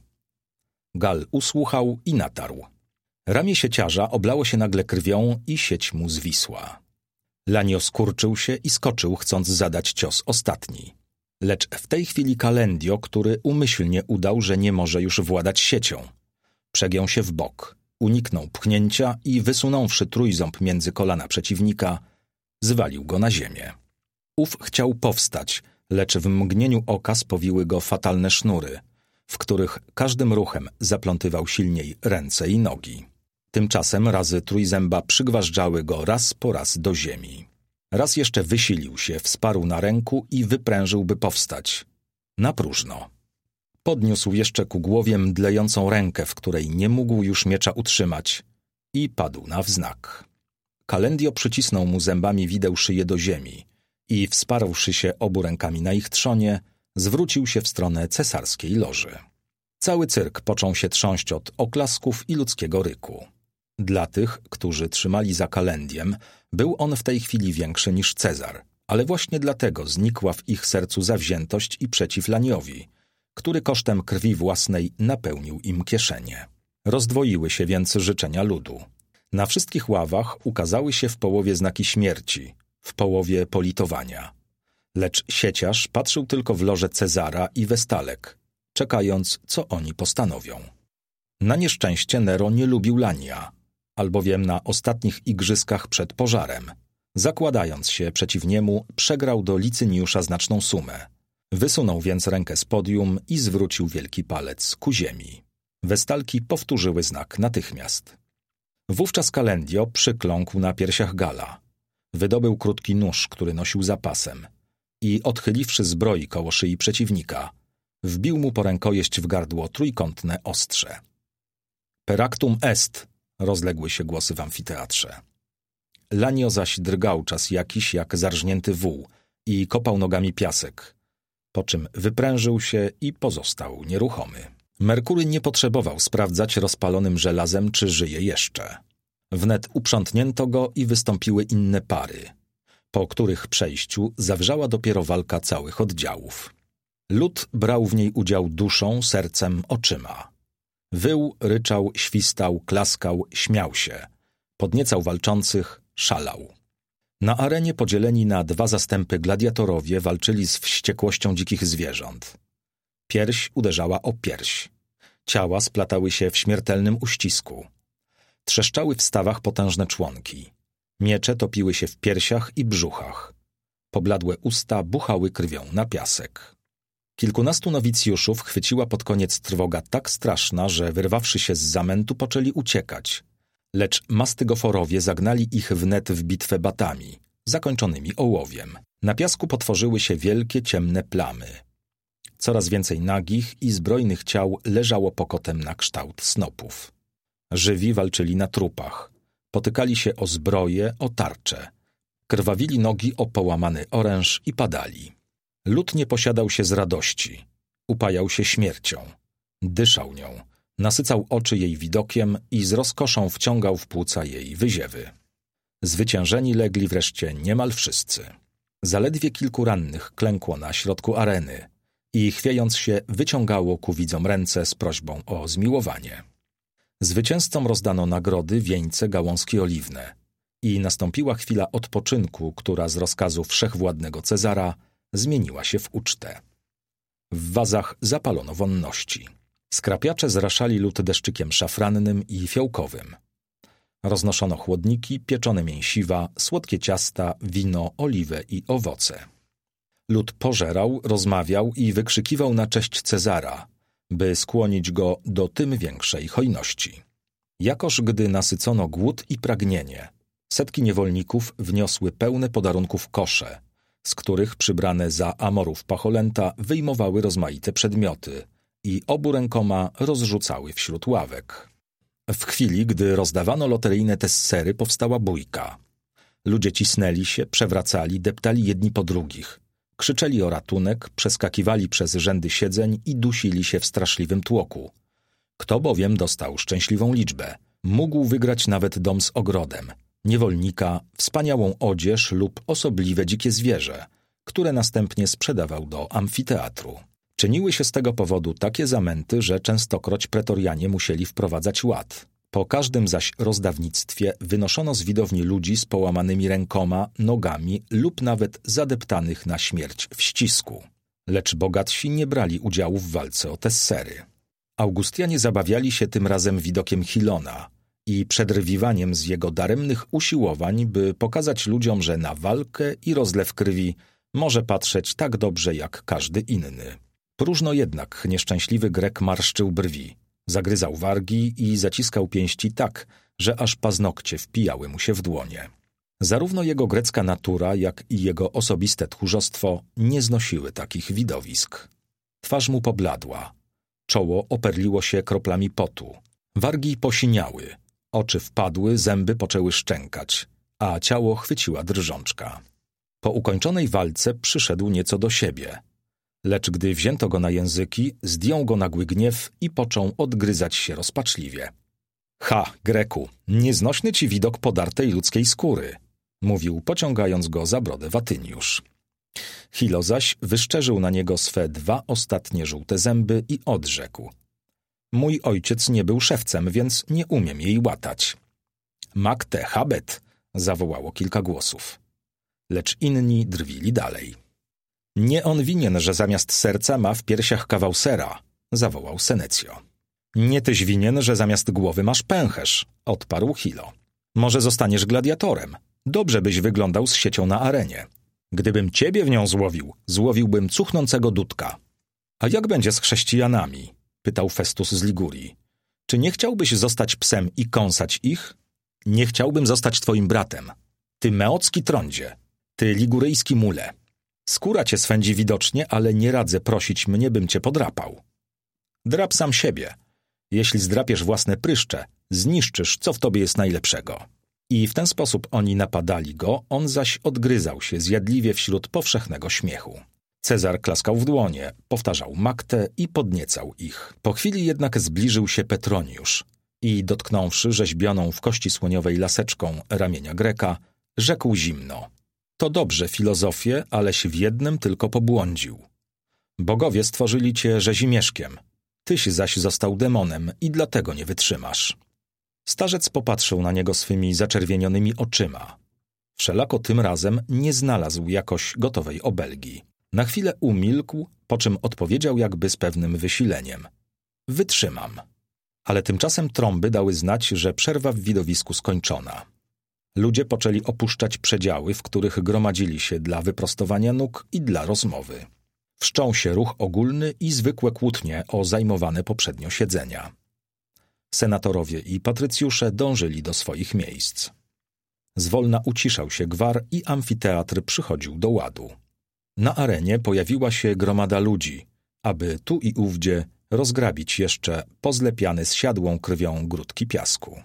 Gal usłuchał i natarł. Ramię sieciarza oblało się nagle krwią i sieć mu zwisła. Lanio skurczył się i skoczył, chcąc zadać cios ostatni. Lecz w tej chwili Kalendio, który umyślnie udał, że nie może już władać siecią, przegiął się w bok, uniknął pchnięcia i wysunąwszy trójząb między kolana przeciwnika, zwalił go na ziemię. Ów chciał powstać, lecz w mgnieniu oka spowiły go fatalne sznury, w których każdym ruchem zaplątywał silniej ręce i nogi. Tymczasem razy trójzęba przygważdżały go raz po raz do ziemi. Raz jeszcze wysilił się, wsparł na ręku i wyprężył, by powstać. Na próżno. Podniósł jeszcze ku głowie mdlejącą rękę, w której nie mógł już miecza utrzymać, i padł na wznak. Kalendio przycisnął mu zębami wideł szyję do ziemi i, wsparłszy się obu rękami na ich trzonie, zwrócił się w stronę cesarskiej loży. Cały cyrk począł się trząść od oklasków i ludzkiego ryku. Dla tych, którzy trzymali za Kalendiem, był on w tej chwili większy niż Cezar, ale właśnie dlatego znikła w ich sercu zawziętość i przeciw Laniowi, który kosztem krwi własnej napełnił im kieszenie. Rozdwoiły się więc życzenia ludu. Na wszystkich ławach ukazały się w połowie znaki śmierci, w połowie politowania. Lecz sieciarz patrzył tylko w loże Cezara i Westalek, czekając, co oni postanowią. Na nieszczęście Nero nie lubił Lania, albowiem na ostatnich igrzyskach przed pożarem, zakładając się przeciw niemu, przegrał do Licyniusza znaczną sumę. Wysunął więc rękę z podium i zwrócił wielki palec ku ziemi. Westalki powtórzyły znak natychmiast. Wówczas Kalendio przykląkł na piersiach Gala. Wydobył krótki nóż, który nosił za pasem i, odchyliwszy zbroi koło szyi przeciwnika, wbił mu po rękojeść w gardło trójkątne ostrze. Peractum est, rozległy się głosy w amfiteatrze. Lanio zaś drgał czas jakiś jak zarżnięty wół i kopał nogami piasek, po czym wyprężył się i pozostał nieruchomy. Merkury nie potrzebował sprawdzać rozpalonym żelazem, czy żyje jeszcze. Wnet uprzątnięto go i wystąpiły inne pary, po których przejściu zawrzała dopiero walka całych oddziałów. Lud brał w niej udział duszą, sercem, oczyma. Wył, ryczał, świstał, klaskał, śmiał się. Podniecał walczących, szalał. Na arenie podzieleni na dwa zastępy gladiatorowie walczyli z wściekłością dzikich zwierząt. Pierś uderzała o pierś. Ciała splatały się w śmiertelnym uścisku. Trzeszczały w stawach potężne członki. Miecze topiły się w piersiach i brzuchach. Pobladłe usta buchały krwią na piasek. Kilkunastu nowicjuszów chwyciła pod koniec trwoga tak straszna, że wyrwawszy się z zamętu poczęli uciekać. Lecz mastygoforowie zagnali ich wnet w bitwę batami, zakończonymi ołowiem. Na piasku potworzyły się wielkie ciemne plamy. Coraz więcej nagich i zbrojnych ciał leżało pokotem na kształt snopów. Żywi walczyli na trupach. Potykali się o zbroje, o tarcze. Krwawili nogi o połamany oręż i padali. Lud nie posiadał się z radości. Upajał się śmiercią. Dyszał nią. Nasycał oczy jej widokiem i z rozkoszą wciągał w płuca jej wyziewy. Zwyciężeni legli wreszcie niemal wszyscy. Zaledwie kilku rannych klękło na środku areny i chwiejąc się wyciągało ku widzom ręce z prośbą o zmiłowanie. Zwycięzcom rozdano nagrody, wieńce, gałązki oliwne i nastąpiła chwila odpoczynku, która z rozkazu wszechwładnego Cezara zmieniła się w ucztę. W wazach zapalono wonności. Skrapiacze zraszali lud deszczykiem szafrannym i fiołkowym. Roznoszono chłodniki, pieczone mięsiwa, słodkie ciasta, wino, oliwę i owoce. Lud pożerał, rozmawiał i wykrzykiwał na cześć Cezara, by skłonić go do tym większej hojności. Jakoż gdy nasycono głód i pragnienie, setki niewolników wniosły pełne podarunków kosze, z których przybrane za amorów pacholęta wyjmowały rozmaite przedmioty i obu rękoma rozrzucały wśród ławek. W chwili, gdy rozdawano loteryjne tessery, powstała bójka. Ludzie cisnęli się, przewracali, deptali jedni po drugich. Krzyczeli o ratunek, przeskakiwali przez rzędy siedzeń i dusili się w straszliwym tłoku. Kto bowiem dostał szczęśliwą liczbę, mógł wygrać nawet dom z ogrodem, niewolnika, wspaniałą odzież lub osobliwe dzikie zwierzę, które następnie sprzedawał do amfiteatru. Czyniły się z tego powodu takie zamęty, że częstokroć pretorianie musieli wprowadzać ład. Po każdym zaś rozdawnictwie wynoszono z widowni ludzi z połamanymi rękoma, nogami lub nawet zadeptanych na śmierć w ścisku. Lecz bogatsi nie brali udziału w walce o tessery. Augustianie zabawiali się tym razem widokiem Chilona i przedrwiwaniem z jego daremnych usiłowań, by pokazać ludziom, że na walkę i rozlew krwi może patrzeć tak dobrze jak każdy inny. Próżno jednak nieszczęśliwy Grek marszczył brwi, zagryzał wargi i zaciskał pięści tak, że aż paznokcie wpijały mu się w dłonie. Zarówno jego grecka natura, jak i jego osobiste tchórzostwo nie znosiły takich widowisk. Twarz mu pobladła, czoło operliło się kroplami potu, wargi posiniały, oczy wpadły, zęby poczęły szczękać, a ciało chwyciła drżączka. Po ukończonej walce przyszedł nieco do siebie, lecz gdy wzięto go na języki, zdjął go nagły gniew i począł odgryzać się rozpaczliwie. Ha, Greku, nieznośny ci widok podartej ludzkiej skóry, mówił, pociągając go za brodę Watyniusz. Chilo zaś wyszczerzył na niego swe 2 ostatnie żółte zęby i odrzekł. Mój ojciec nie był szewcem, więc nie umiem jej łatać. Magte habet, zawołało kilka głosów. Lecz inni drwili dalej. Nie on winien, że zamiast serca ma w piersiach kawał sera, zawołał Senecio. Nie tyś winien, że zamiast głowy masz pęcherz, odparł Chilo. Może zostaniesz gladiatorem. Dobrze byś wyglądał z siecią na arenie. Gdybym ciebie w nią złowił, złowiłbym cuchnącego dudka. A jak będzie z chrześcijanami? Pytał Festus z Ligurii. Czy nie chciałbyś zostać psem i kąsać ich? Nie chciałbym zostać twoim bratem. Ty meocki trądzie, ty liguryjski mule. Skóra cię swędzi widocznie, ale nie radzę prosić mnie, bym cię podrapał. Drap sam siebie. Jeśli zdrapiesz własne pryszcze, zniszczysz, co w tobie jest najlepszego. I w ten sposób oni napadali go, on zaś odgryzał się zjadliwie wśród powszechnego śmiechu. Cezar klaskał w dłonie, powtarzał maktę i podniecał ich. Po chwili jednak zbliżył się Petroniusz i dotknąwszy rzeźbioną w kości słoniowej laseczką ramienia Greka, rzekł zimno. To dobrze, filozofie, aleś w jednym tylko pobłądził. Bogowie stworzyli cię rzezimieszkiem, tyś zaś został demonem i dlatego nie wytrzymasz. Starzec popatrzył na niego swymi zaczerwienionymi oczyma. Wszelako tym razem nie znalazł jakoś gotowej obelgi. Na chwilę umilkł, po czym odpowiedział jakby z pewnym wysileniem. Wytrzymam. Ale tymczasem trąby dały znać, że przerwa w widowisku skończona. Ludzie poczęli opuszczać przedziały, w których gromadzili się dla wyprostowania nóg i dla rozmowy. Wszczął się ruch ogólny i zwykłe kłótnie o zajmowane poprzednio siedzenia. Senatorowie i patrycjusze dążyli do swoich miejsc. Zwolna uciszał się gwar i amfiteatr przychodził do ładu. Na arenie pojawiła się gromada ludzi, aby tu i ówdzie rozgrabić jeszcze pozlepiane z siadłą krwią grudki piasku.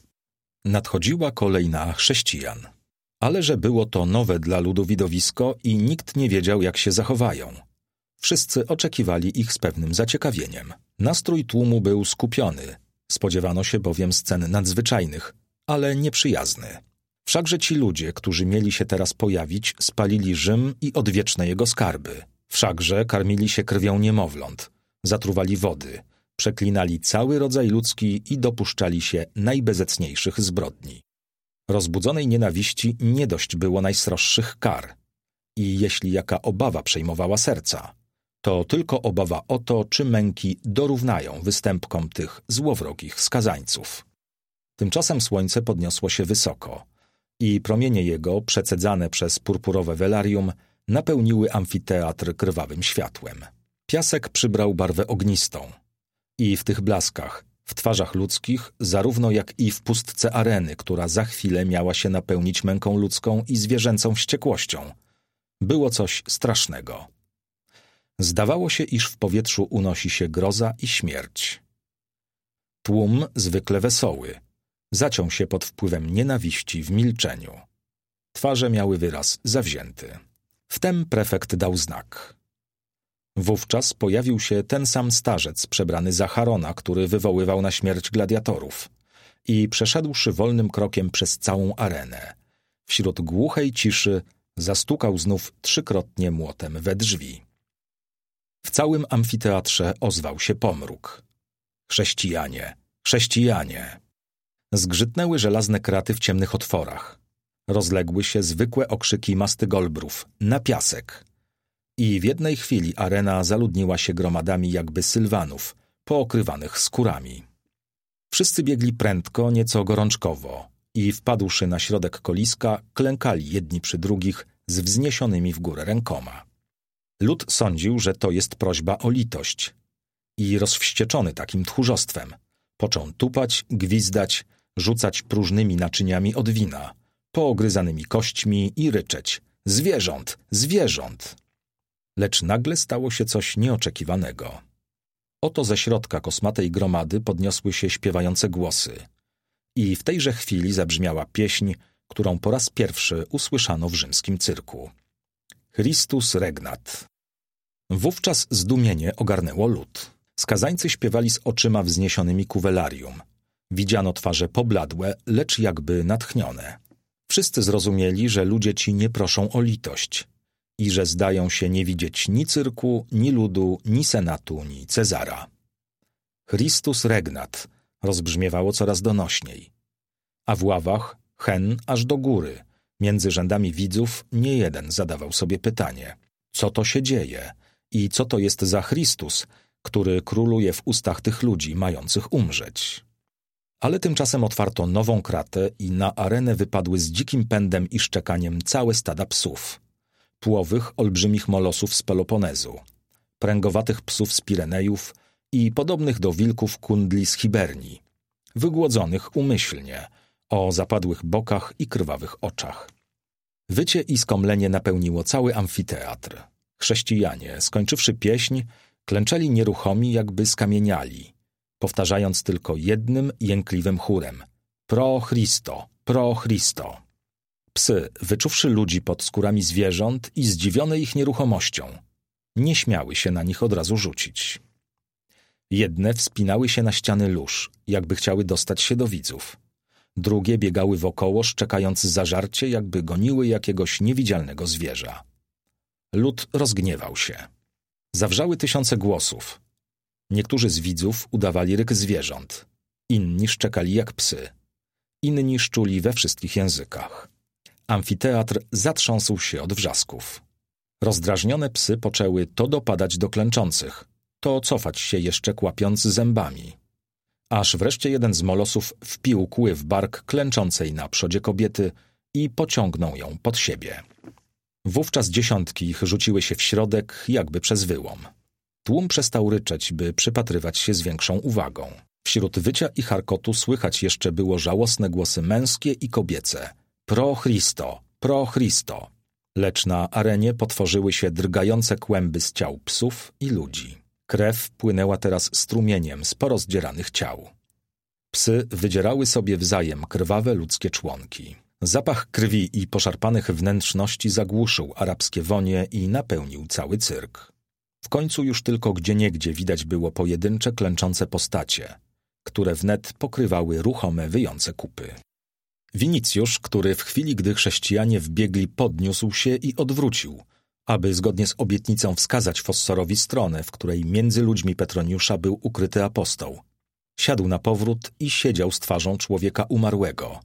Nadchodziła kolej na chrześcijan. Ale że było to nowe dla ludu widowisko i nikt nie wiedział, jak się zachowają. Wszyscy oczekiwali ich z pewnym zaciekawieniem. Nastrój tłumu był skupiony. Spodziewano się bowiem scen nadzwyczajnych, ale nieprzyjazny. Wszakże ci ludzie, którzy mieli się teraz pojawić, spalili Rzym i odwieczne jego skarby. Wszakże karmili się krwią niemowląt, zatruwali wody, przeklinali cały rodzaj ludzki i dopuszczali się najbezecniejszych zbrodni. Rozbudzonej nienawiści nie dość było najsroższych kar. I jeśli jaka obawa przejmowała serca, to tylko obawa o to, czy męki dorównają występkom tych złowrogich skazańców. Tymczasem słońce podniosło się wysoko i promienie jego, przecedzane przez purpurowe velarium, napełniły amfiteatr krwawym światłem. Piasek przybrał barwę ognistą i w tych blaskach, w twarzach ludzkich, zarówno jak i w pustce areny, która za chwilę miała się napełnić męką ludzką i zwierzęcą wściekłością, było coś strasznego. Zdawało się, iż w powietrzu unosi się groza i śmierć. Tłum, zwykle wesoły, zaciął się pod wpływem nienawiści w milczeniu. Twarze miały wyraz zawzięty. Wtem prefekt dał znak. Wówczas pojawił się ten sam starzec przebrany za Charona, który wywoływał na śmierć gladiatorów, i przeszedłszy wolnym krokiem przez całą arenę, wśród głuchej ciszy zastukał znów 3-krotnie młotem we drzwi. W całym amfiteatrze ozwał się pomruk. Chrześcijanie! Chrześcijanie! Zgrzytnęły żelazne kraty w ciemnych otworach. Rozległy się zwykłe okrzyki mastygolbrów na piasek. I w jednej chwili arena zaludniła się gromadami jakby sylwanów, pookrywanych skórami. Wszyscy biegli prędko, nieco gorączkowo i wpadłszy na środek koliska, klękali jedni przy drugich z wzniesionymi w górę rękoma. Lud sądził, że to jest prośba o litość i rozwścieczony takim tchórzostwem począł tupać, gwizdać, rzucać próżnymi naczyniami od wina, poogryzanymi kośćmi i ryczeć: zwierząt! Zwierząt! Lecz nagle stało się coś nieoczekiwanego. Oto ze środka kosmatej gromady podniosły się śpiewające głosy i w tejże chwili zabrzmiała pieśń, którą po raz pierwszy usłyszano w rzymskim cyrku. Christus regnat. Wówczas zdumienie ogarnęło lud. Skazańcy śpiewali z oczyma wzniesionymi ku velarium. Widziano twarze pobladłe, lecz jakby natchnione. Wszyscy zrozumieli, że ludzie ci nie proszą o litość i że zdają się nie widzieć ni cyrku, ni ludu, ni senatu, ni Cezara. Christus regnat rozbrzmiewało coraz donośniej. A w ławach, hen aż do góry, między rzędami widzów, niejeden zadawał sobie pytanie: co to się dzieje i co to jest za Chrystus, który króluje w ustach tych ludzi mających umrzeć? Ale tymczasem otwarto nową kratę i na arenę wypadły z dzikim pędem i szczekaniem całe stada psów. Płowych, olbrzymich molosów z Peloponezu, pręgowatych psów z Pirenejów i podobnych do wilków kundli z Hibernii, wygłodzonych umyślnie, o zapadłych bokach i krwawych oczach. Wycie i skomlenie napełniło cały amfiteatr. Chrześcijanie, skończywszy pieśń, klęczeli nieruchomi, jakby skamieniali, powtarzając tylko jednym jękliwym chórem: Pro Christo, pro Christo. Psy, wyczuwszy ludzi pod skórami zwierząt i zdziwione ich nieruchomością, nie śmiały się na nich od razu rzucić. Jedne wspinały się na ściany lóż, jakby chciały dostać się do widzów. Drugie biegały wokoło, szczekając zażarcie, jakby goniły jakiegoś niewidzialnego zwierza. Lud rozgniewał się. Zawrzały tysiące głosów. Niektórzy z widzów udawali ryk zwierząt, inni szczekali jak psy, inni szczuli we wszystkich językach. Amfiteatr zatrząsł się od wrzasków. Rozdrażnione psy poczęły to dopadać do klęczących, to cofać się jeszcze kłapiąc zębami. Aż wreszcie jeden z molosów wpił kły w bark klęczącej na przodzie kobiety i pociągnął ją pod siebie. Wówczas dziesiątki ich rzuciły się w środek, jakby przez wyłom. Tłum przestał ryczeć, by przypatrywać się z większą uwagą. Wśród wycia i charkotu słychać jeszcze było żałosne głosy męskie i kobiece: Pro Christo, pro Christo. Lecz na arenie potworzyły się drgające kłęby z ciał psów i ludzi. Krew płynęła teraz strumieniem z porozdzieranych ciał. Psy wydzierały sobie wzajem krwawe ludzkie członki. Zapach krwi i poszarpanych wnętrzności zagłuszył arabskie wonie i napełnił cały cyrk. W końcu już tylko gdzieniegdzie widać było pojedyncze klęczące postacie, które wnet pokrywały ruchome, wyjące kupy. Winicjusz, który w chwili, gdy chrześcijanie wbiegli, podniósł się i odwrócił, aby zgodnie z obietnicą wskazać Fossorowi stronę, w której między ludźmi Petroniusza był ukryty apostoł. Siadł na powrót i siedział z twarzą człowieka umarłego,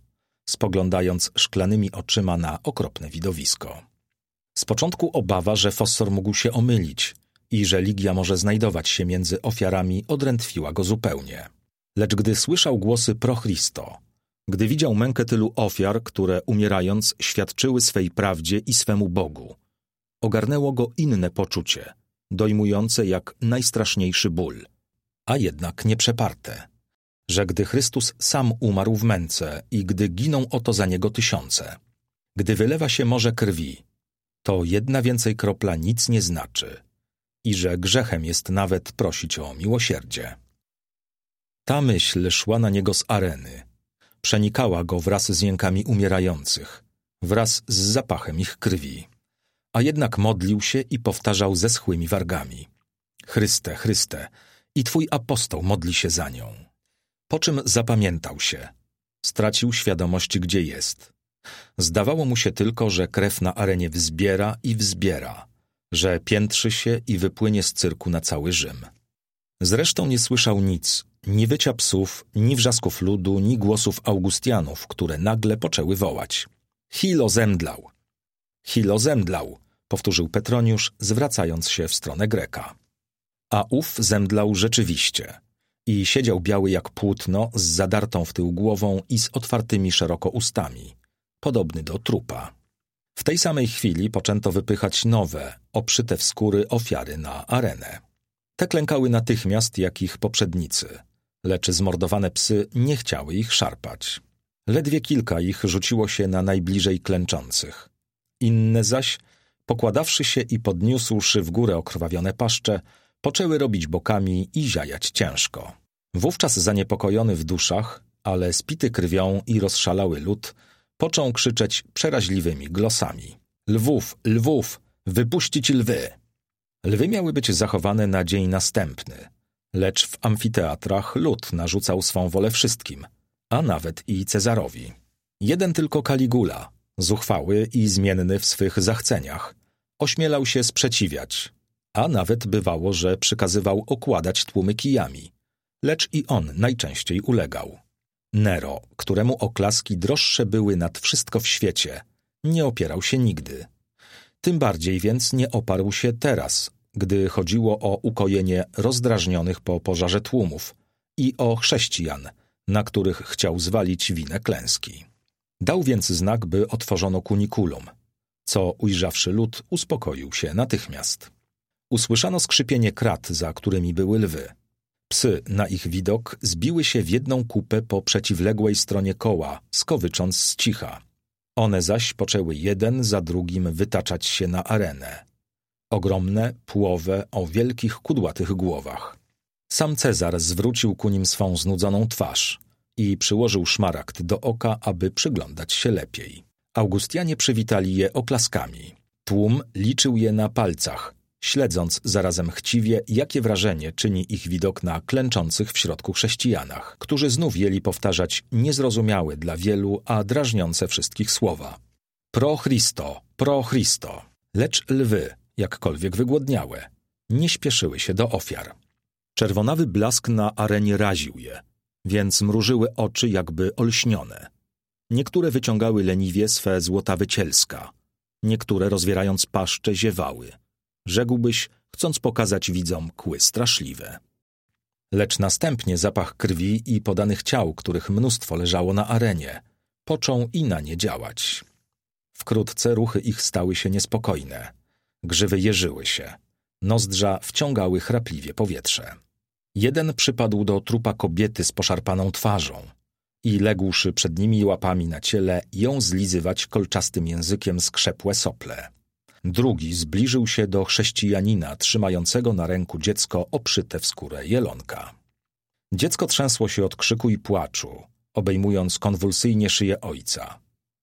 spoglądając szklanymi oczyma na okropne widowisko. Z początku obawa, że Fossor mógł się omylić i że Ligia może znajdować się między ofiarami, odrętwiła go zupełnie. Lecz gdy słyszał głosy pro Christo, gdy widział mękę tylu ofiar, które umierając świadczyły swej prawdzie i swemu Bogu, ogarnęło go inne poczucie, dojmujące jak najstraszniejszy ból, a jednak nieprzeparte, że gdy Chrystus sam umarł w męce i gdy giną oto za Niego tysiące, gdy wylewa się morze krwi, to jedna więcej kropla nic nie znaczy i że grzechem jest nawet prosić o miłosierdzie. Ta myśl szła na niego z areny, przenikała go wraz z jękami umierających, wraz z zapachem ich krwi, a jednak modlił się i powtarzał ze schłymi wargami: Chryste, Chryste, i Twój apostoł modli się za nią. Po czym zapamiętał się, stracił świadomość, gdzie jest. Zdawało mu się tylko, że krew na arenie wzbiera i wzbiera, że piętrzy się i wypłynie z cyrku na cały Rzym. Zresztą nie słyszał nic, ni wycia psów, ni wrzasków ludu, ni głosów Augustianów, które nagle poczęły wołać: Hilo zemdlał! Hilo zemdlał! Powtórzył Petroniusz, zwracając się w stronę Greka. A ów zemdlał rzeczywiście i siedział biały jak płótno, z zadartą w tył głową i z otwartymi szeroko ustami, podobny do trupa. W tej samej chwili poczęto wypychać nowe, obszyte w skóry ofiary na arenę. Te klękały natychmiast jak ich poprzednicy, lecz zmordowane psy nie chciały ich szarpać. Ledwie kilka ich rzuciło się na najbliżej klęczących. Inne zaś, pokładawszy się i podniósłszy w górę okrwawione paszcze, poczęły robić bokami i ziajać ciężko. Wówczas zaniepokojony w duszach, ale spity krwią i rozszalały lud, począł krzyczeć przeraźliwymi głosami: Lwów, lwów, wypuścić lwy! Lwy miały być zachowane na dzień następny, lecz w amfiteatrach lud narzucał swą wolę wszystkim, a nawet i Cezarowi. Jeden tylko Caligula, zuchwały i zmienny w swych zachceniach, ośmielał się sprzeciwiać, a nawet bywało, że przykazywał okładać tłumy kijami, lecz i on najczęściej ulegał. Nero, któremu oklaski droższe były nad wszystko w świecie, nie opierał się nigdy. Tym bardziej więc nie oparł się teraz, gdy chodziło o ukojenie rozdrażnionych po pożarze tłumów i o chrześcijan, na których chciał zwalić winę klęski. Dał więc znak, by otworzono kunikulum, co ujrzawszy lud, uspokoił się natychmiast. Usłyszano skrzypienie krat, za którymi były lwy. Psy na ich widok zbiły się w jedną kupę po przeciwległej stronie koła, skowycząc z cicha. One zaś poczęły jeden za drugim wytaczać się na arenę. Ogromne, płowe, o wielkich, kudłatych głowach. Sam Cezar zwrócił ku nim swą znudzoną twarz i przyłożył szmaragd do oka, aby przyglądać się lepiej. Augustianie przywitali je oklaskami. Tłum liczył je na palcach, śledząc zarazem chciwie, jakie wrażenie czyni ich widok na klęczących w środku chrześcijanach, którzy znów jęli powtarzać niezrozumiałe dla wielu, a drażniące wszystkich słowa: Pro Christo, pro Christo. Lecz lwy, jakkolwiek wygłodniałe, nie śpieszyły się do ofiar. Czerwonawy blask na arenie raził je, więc mrużyły oczy jakby olśnione. Niektóre wyciągały leniwie swe złotawe cielska, niektóre rozwierając paszcze ziewały. Rzekłbyś, chcąc pokazać widzom kły straszliwe. Lecz następnie zapach krwi i podanych ciał, których mnóstwo leżało na arenie, począł i na nie działać. Wkrótce ruchy ich stały się niespokojne. Grzywy jeżyły się. Nozdrza wciągały chrapliwie powietrze. Jeden przypadł do trupa kobiety z poszarpaną twarzą i ległszy przed nimi łapami na ciele, ją zlizywać kolczastym językiem skrzepłe sople. Drugi zbliżył się do chrześcijanina trzymającego na ręku dziecko obszyte w skórę jelonka. Dziecko trzęsło się od krzyku i płaczu, obejmując konwulsyjnie szyję ojca.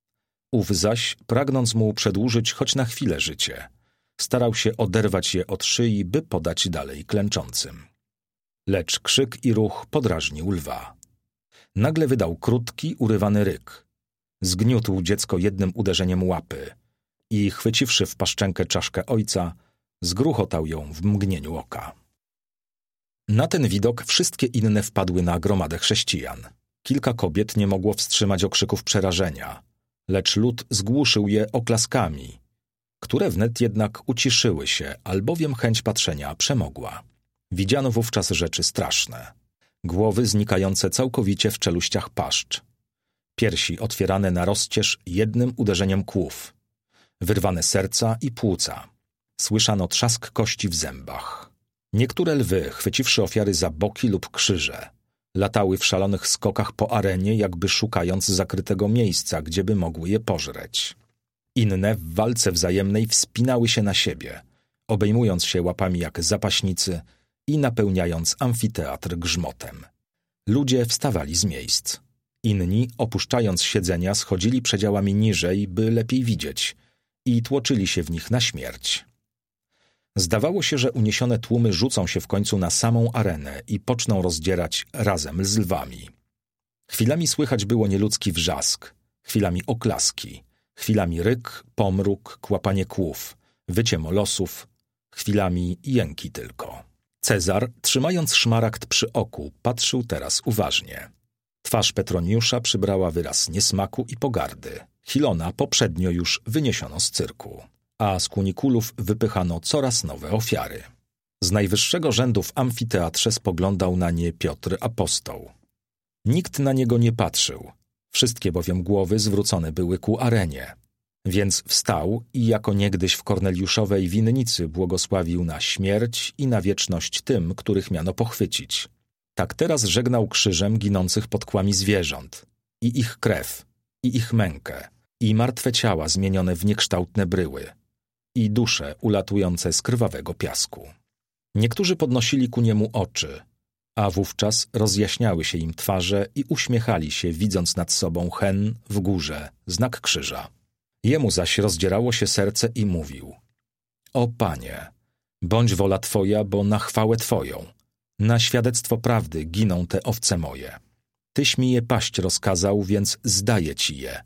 Ów zaś, pragnąc mu przedłużyć choć na chwilę życie, starał się oderwać je od szyi, by podać dalej klęczącym. Lecz krzyk i ruch podrażnił lwa. Nagle wydał krótki, urywany ryk. Zgniótł dziecko jednym uderzeniem łapy i, chwyciwszy w paszczękę czaszkę ojca, zgruchotał ją w mgnieniu oka. Na ten widok wszystkie inne wpadły na gromadę chrześcijan. Kilka kobiet nie mogło wstrzymać okrzyków przerażenia, lecz lud zgłuszył je oklaskami, które wnet jednak uciszyły się, albowiem chęć patrzenia przemogła. Widziano wówczas rzeczy straszne. Głowy znikające całkowicie w czeluściach paszcz, piersi otwierane na rozcież jednym uderzeniem kłów, wyrwane serca i płuca. Słyszano trzask kości w zębach. Niektóre lwy, chwyciwszy ofiary za boki lub krzyże, latały w szalonych skokach po arenie, jakby szukając zakrytego miejsca, gdzieby mogły je pożreć. Inne w walce wzajemnej wspinały się na siebie, obejmując się łapami jak zapaśnicy i napełniając amfiteatr grzmotem. Ludzie wstawali z miejsc. Inni, opuszczając siedzenia, schodzili przedziałami niżej, by lepiej widzieć, i tłoczyli się w nich na śmierć. Zdawało się, że uniesione tłumy rzucą się w końcu na samą arenę i poczną rozdzierać razem z lwami. Chwilami słychać było nieludzki wrzask, chwilami oklaski, chwilami ryk, pomruk, kłapanie kłów, wycie molosów, chwilami jęki tylko. Cezar, trzymając szmaragd przy oku, patrzył teraz uważnie. Twarz Petroniusza przybrała wyraz niesmaku i pogardy. Hilona poprzednio już wyniesiono z cyrku, a z kunikulów wypychano coraz nowe ofiary. Z najwyższego rzędu w amfiteatrze spoglądał na nie Piotr apostoł. Nikt na niego nie patrzył, wszystkie bowiem głowy zwrócone były ku arenie. Więc wstał i jako niegdyś w korneliuszowej winnicy błogosławił na śmierć i na wieczność tym, których miano pochwycić. Tak teraz żegnał krzyżem ginących pod kłami zwierząt, i ich krew, i ich mękę, i martwe ciała zmienione w niekształtne bryły, i dusze ulatujące z krwawego piasku. Niektórzy podnosili ku niemu oczy, a wówczas rozjaśniały się im twarze i uśmiechali się, widząc nad sobą hen w górze, znak krzyża. Jemu zaś rozdzierało się serce i mówił: O Panie, bądź wola Twoja, bo na chwałę Twoją, na świadectwo prawdy giną te owce moje. Tyś mi je paść rozkazał, więc zdaję Ci je,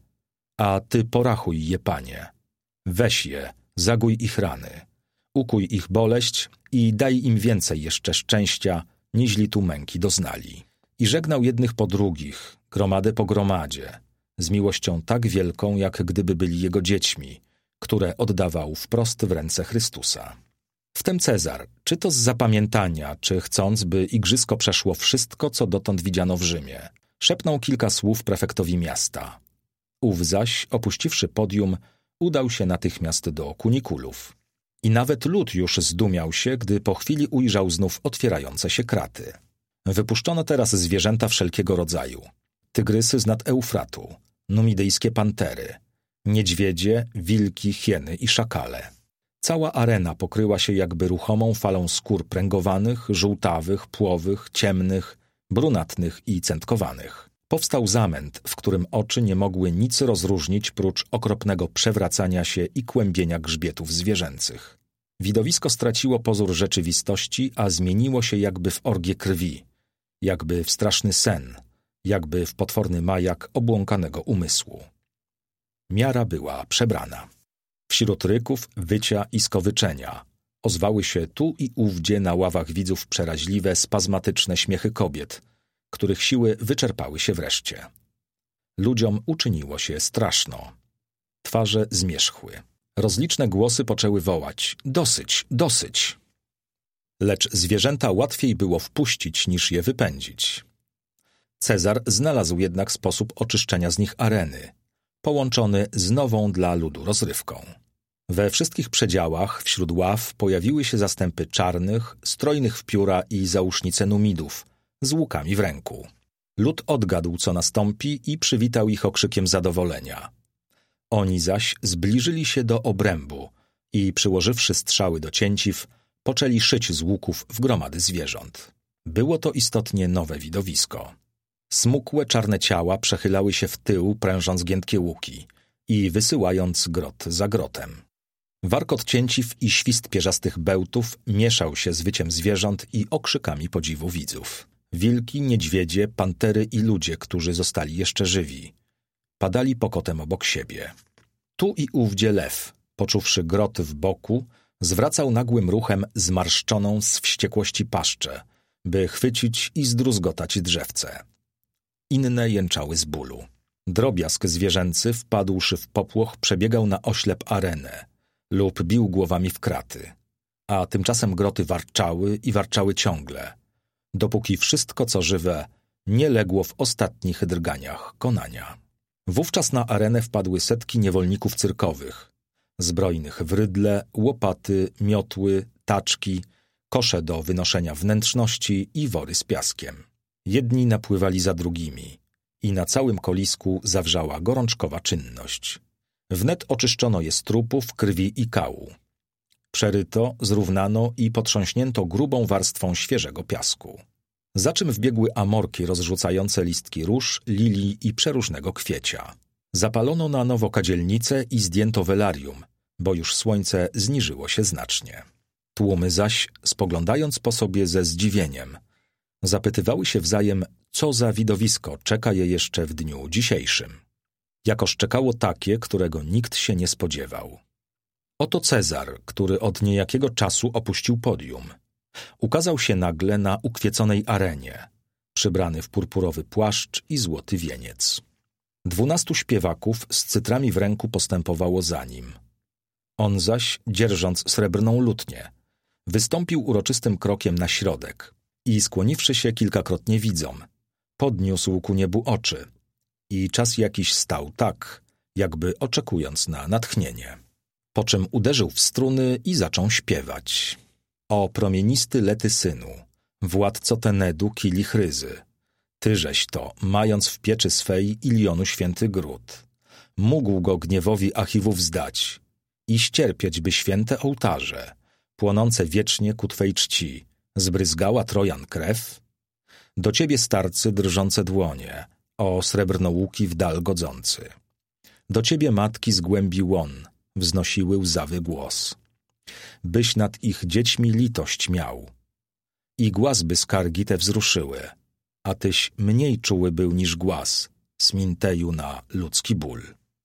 a Ty porachuj je, Panie. Weź je, zagój ich rany, ukuj ich boleść i daj im więcej jeszcze szczęścia, niźli tu męki doznali. I żegnał jednych po drugich, gromadę po gromadzie, z miłością tak wielką, jak gdyby byli jego dziećmi, które oddawał wprost w ręce Chrystusa. Wtem Cezar, czy to z zapamiętania, czy chcąc, by igrzysko przeszło wszystko, co dotąd widziano w Rzymie, szepnął kilka słów prefektowi miasta. Ów zaś, opuściwszy podium, udał się natychmiast do kunikulów. I nawet lud już zdumiał się, gdy po chwili ujrzał znów otwierające się kraty. Wypuszczono teraz zwierzęta wszelkiego rodzaju. Tygrysy z nad Eufratu, numidyjskie pantery, niedźwiedzie, wilki, hieny i szakale. Cała arena pokryła się jakby ruchomą falą skór pręgowanych, żółtawych, płowych, ciemnych, brunatnych i cętkowanych. Powstał zamęt, w którym oczy nie mogły nic rozróżnić prócz okropnego przewracania się i kłębienia grzbietów zwierzęcych. Widowisko straciło pozór rzeczywistości, a zmieniło się jakby w orgię krwi, jakby w straszny sen, jakby w potworny majak obłąkanego umysłu. Miara była przebrana. Wśród ryków, wycia i skowyczenia ozwały się tu i ówdzie na ławach widzów przeraźliwe, spazmatyczne śmiechy kobiet, których siły wyczerpały się wreszcie. Ludziom uczyniło się straszno. Twarze zmierzchły. Rozliczne głosy poczęły wołać: dosyć, dosyć! Lecz zwierzęta łatwiej było wpuścić, niż je wypędzić. Cezar znalazł jednak sposób oczyszczenia z nich areny, połączony z nową dla ludu rozrywką. We wszystkich przedziałach wśród ław pojawiły się zastępy czarnych, strojnych w pióra i zausznice numidów, z łukami w ręku. Lud odgadł, co nastąpi, i przywitał ich okrzykiem zadowolenia. Oni zaś zbliżyli się do obrębu i, przyłożywszy strzały do cięciw, poczęli szyć z łuków w gromady zwierząt. Było to istotnie nowe widowisko. Smukłe czarne ciała przechylały się w tył, prężąc giętkie łuki i wysyłając grot za grotem. Warkot cięciw i świst pierzastych bełtów mieszał się z wyciem zwierząt i okrzykami podziwu widzów. Wilki, niedźwiedzie, pantery i ludzie, którzy zostali jeszcze żywi, padali pokotem obok siebie. Tu i ówdzie lew, poczuwszy grot w boku, zwracał nagłym ruchem zmarszczoną z wściekłości paszczę, by chwycić i zdruzgotać drzewce. inne jęczały z bólu. Drobiazg zwierzęcy, wpadłszy w popłoch, przebiegał na oślep arenę lub bił głowami w kraty. A tymczasem groty warczały i warczały ciągle, dopóki wszystko, co żywe, nie legło w ostatnich drganiach konania. Wówczas na arenę wpadły setki niewolników cyrkowych, zbrojnych w rydle, łopaty, miotły, taczki, kosze do wynoszenia wnętrzności i wory z piaskiem. Jedni napływali za drugimi i na całym kolisku zawrzała gorączkowa czynność. Wnet oczyszczono je z trupów, krwi i kału. Przeryto, zrównano i potrząśnięto grubą warstwą świeżego piasku. Za czym wbiegły amorki rozrzucające listki róż, lilii i przeróżnego kwiecia. Zapalono na nowo kadzielnicę i zdjęto velarium, bo już słońce zniżyło się znacznie. Tłumy zaś, spoglądając po sobie ze zdziwieniem, zapytywały się wzajem, co za widowisko czeka je jeszcze w dniu dzisiejszym. Jakoż czekało takie, którego nikt się nie spodziewał. Oto Cezar, który od niejakiego czasu opuścił podium. Ukazał się nagle na ukwieconej arenie, przybrany w purpurowy płaszcz i złoty wieniec. 12 śpiewaków z cytrami w ręku postępowało za nim. On zaś, dzierżąc srebrną lutnię, wystąpił uroczystym krokiem na środek i skłoniwszy się kilkakrotnie widzom, podniósł ku niebu oczy i czas jakiś stał tak, jakby oczekując na natchnienie. Po czym uderzył w struny i zaczął śpiewać. O promienisty lety synu, władco Tenedu kilich ryzy, tyżeś to, mając w pieczy swej Ilionu święty gród, mógł go gniewowi Achiwów zdać i ścierpieć, by święte ołtarze, płonące wiecznie ku twej czci, zbryzgała Trojan krew? Do ciebie starcy drżące dłonie, o srebrnołuki w dal godzący. Do ciebie matki z głębi łon wznosiły łzawy głos. Byś nad ich dziećmi litość miał. I głaz by skargi te wzruszyły, a tyś mniej czuły był niż głaz Sminteju na ludzki ból.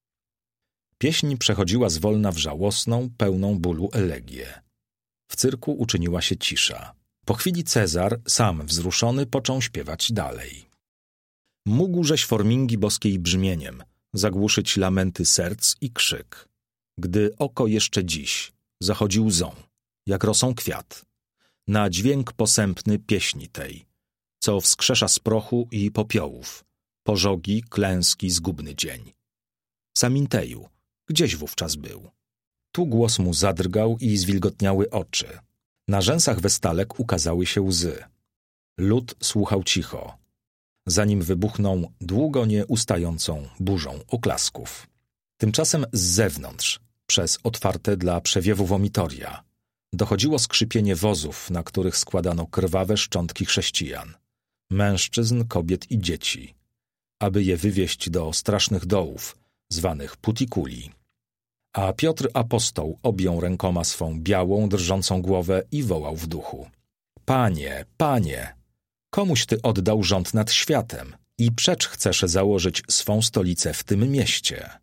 Pieśń przechodziła zwolna w żałosną, pełną bólu elegię. W cyrku uczyniła się cisza. Po chwili Cezar, sam wzruszony, począł śpiewać dalej. Mógłżeś formingi boskiej brzmieniem zagłuszyć lamenty serc i krzyk, gdy oko jeszcze dziś zachodzi łzą, jak rosą kwiat, na dźwięk posępny pieśni tej, co wskrzesza z prochu i popiołów, pożogi, klęski, zgubny dzień. Saminteju, gdzieś wówczas był? Tu głos mu zadrgał i zwilgotniały oczy. Na rzęsach westalek ukazały się łzy. Lud słuchał cicho, zanim wybuchnął długo nieustającą burzą oklasków. Tymczasem z zewnątrz, przez otwarte dla przewiewu womitoria, dochodziło skrzypienie wozów, na których składano krwawe szczątki chrześcijan, mężczyzn, kobiet i dzieci, aby je wywieźć do strasznych dołów, zwanych putikuli. A Piotr apostoł objął rękoma swą białą, drżącą głowę i wołał w duchu. Panie, Panie, komuś Ty oddał rząd nad światem i przecz chcesz założyć swą stolicę w tym mieście.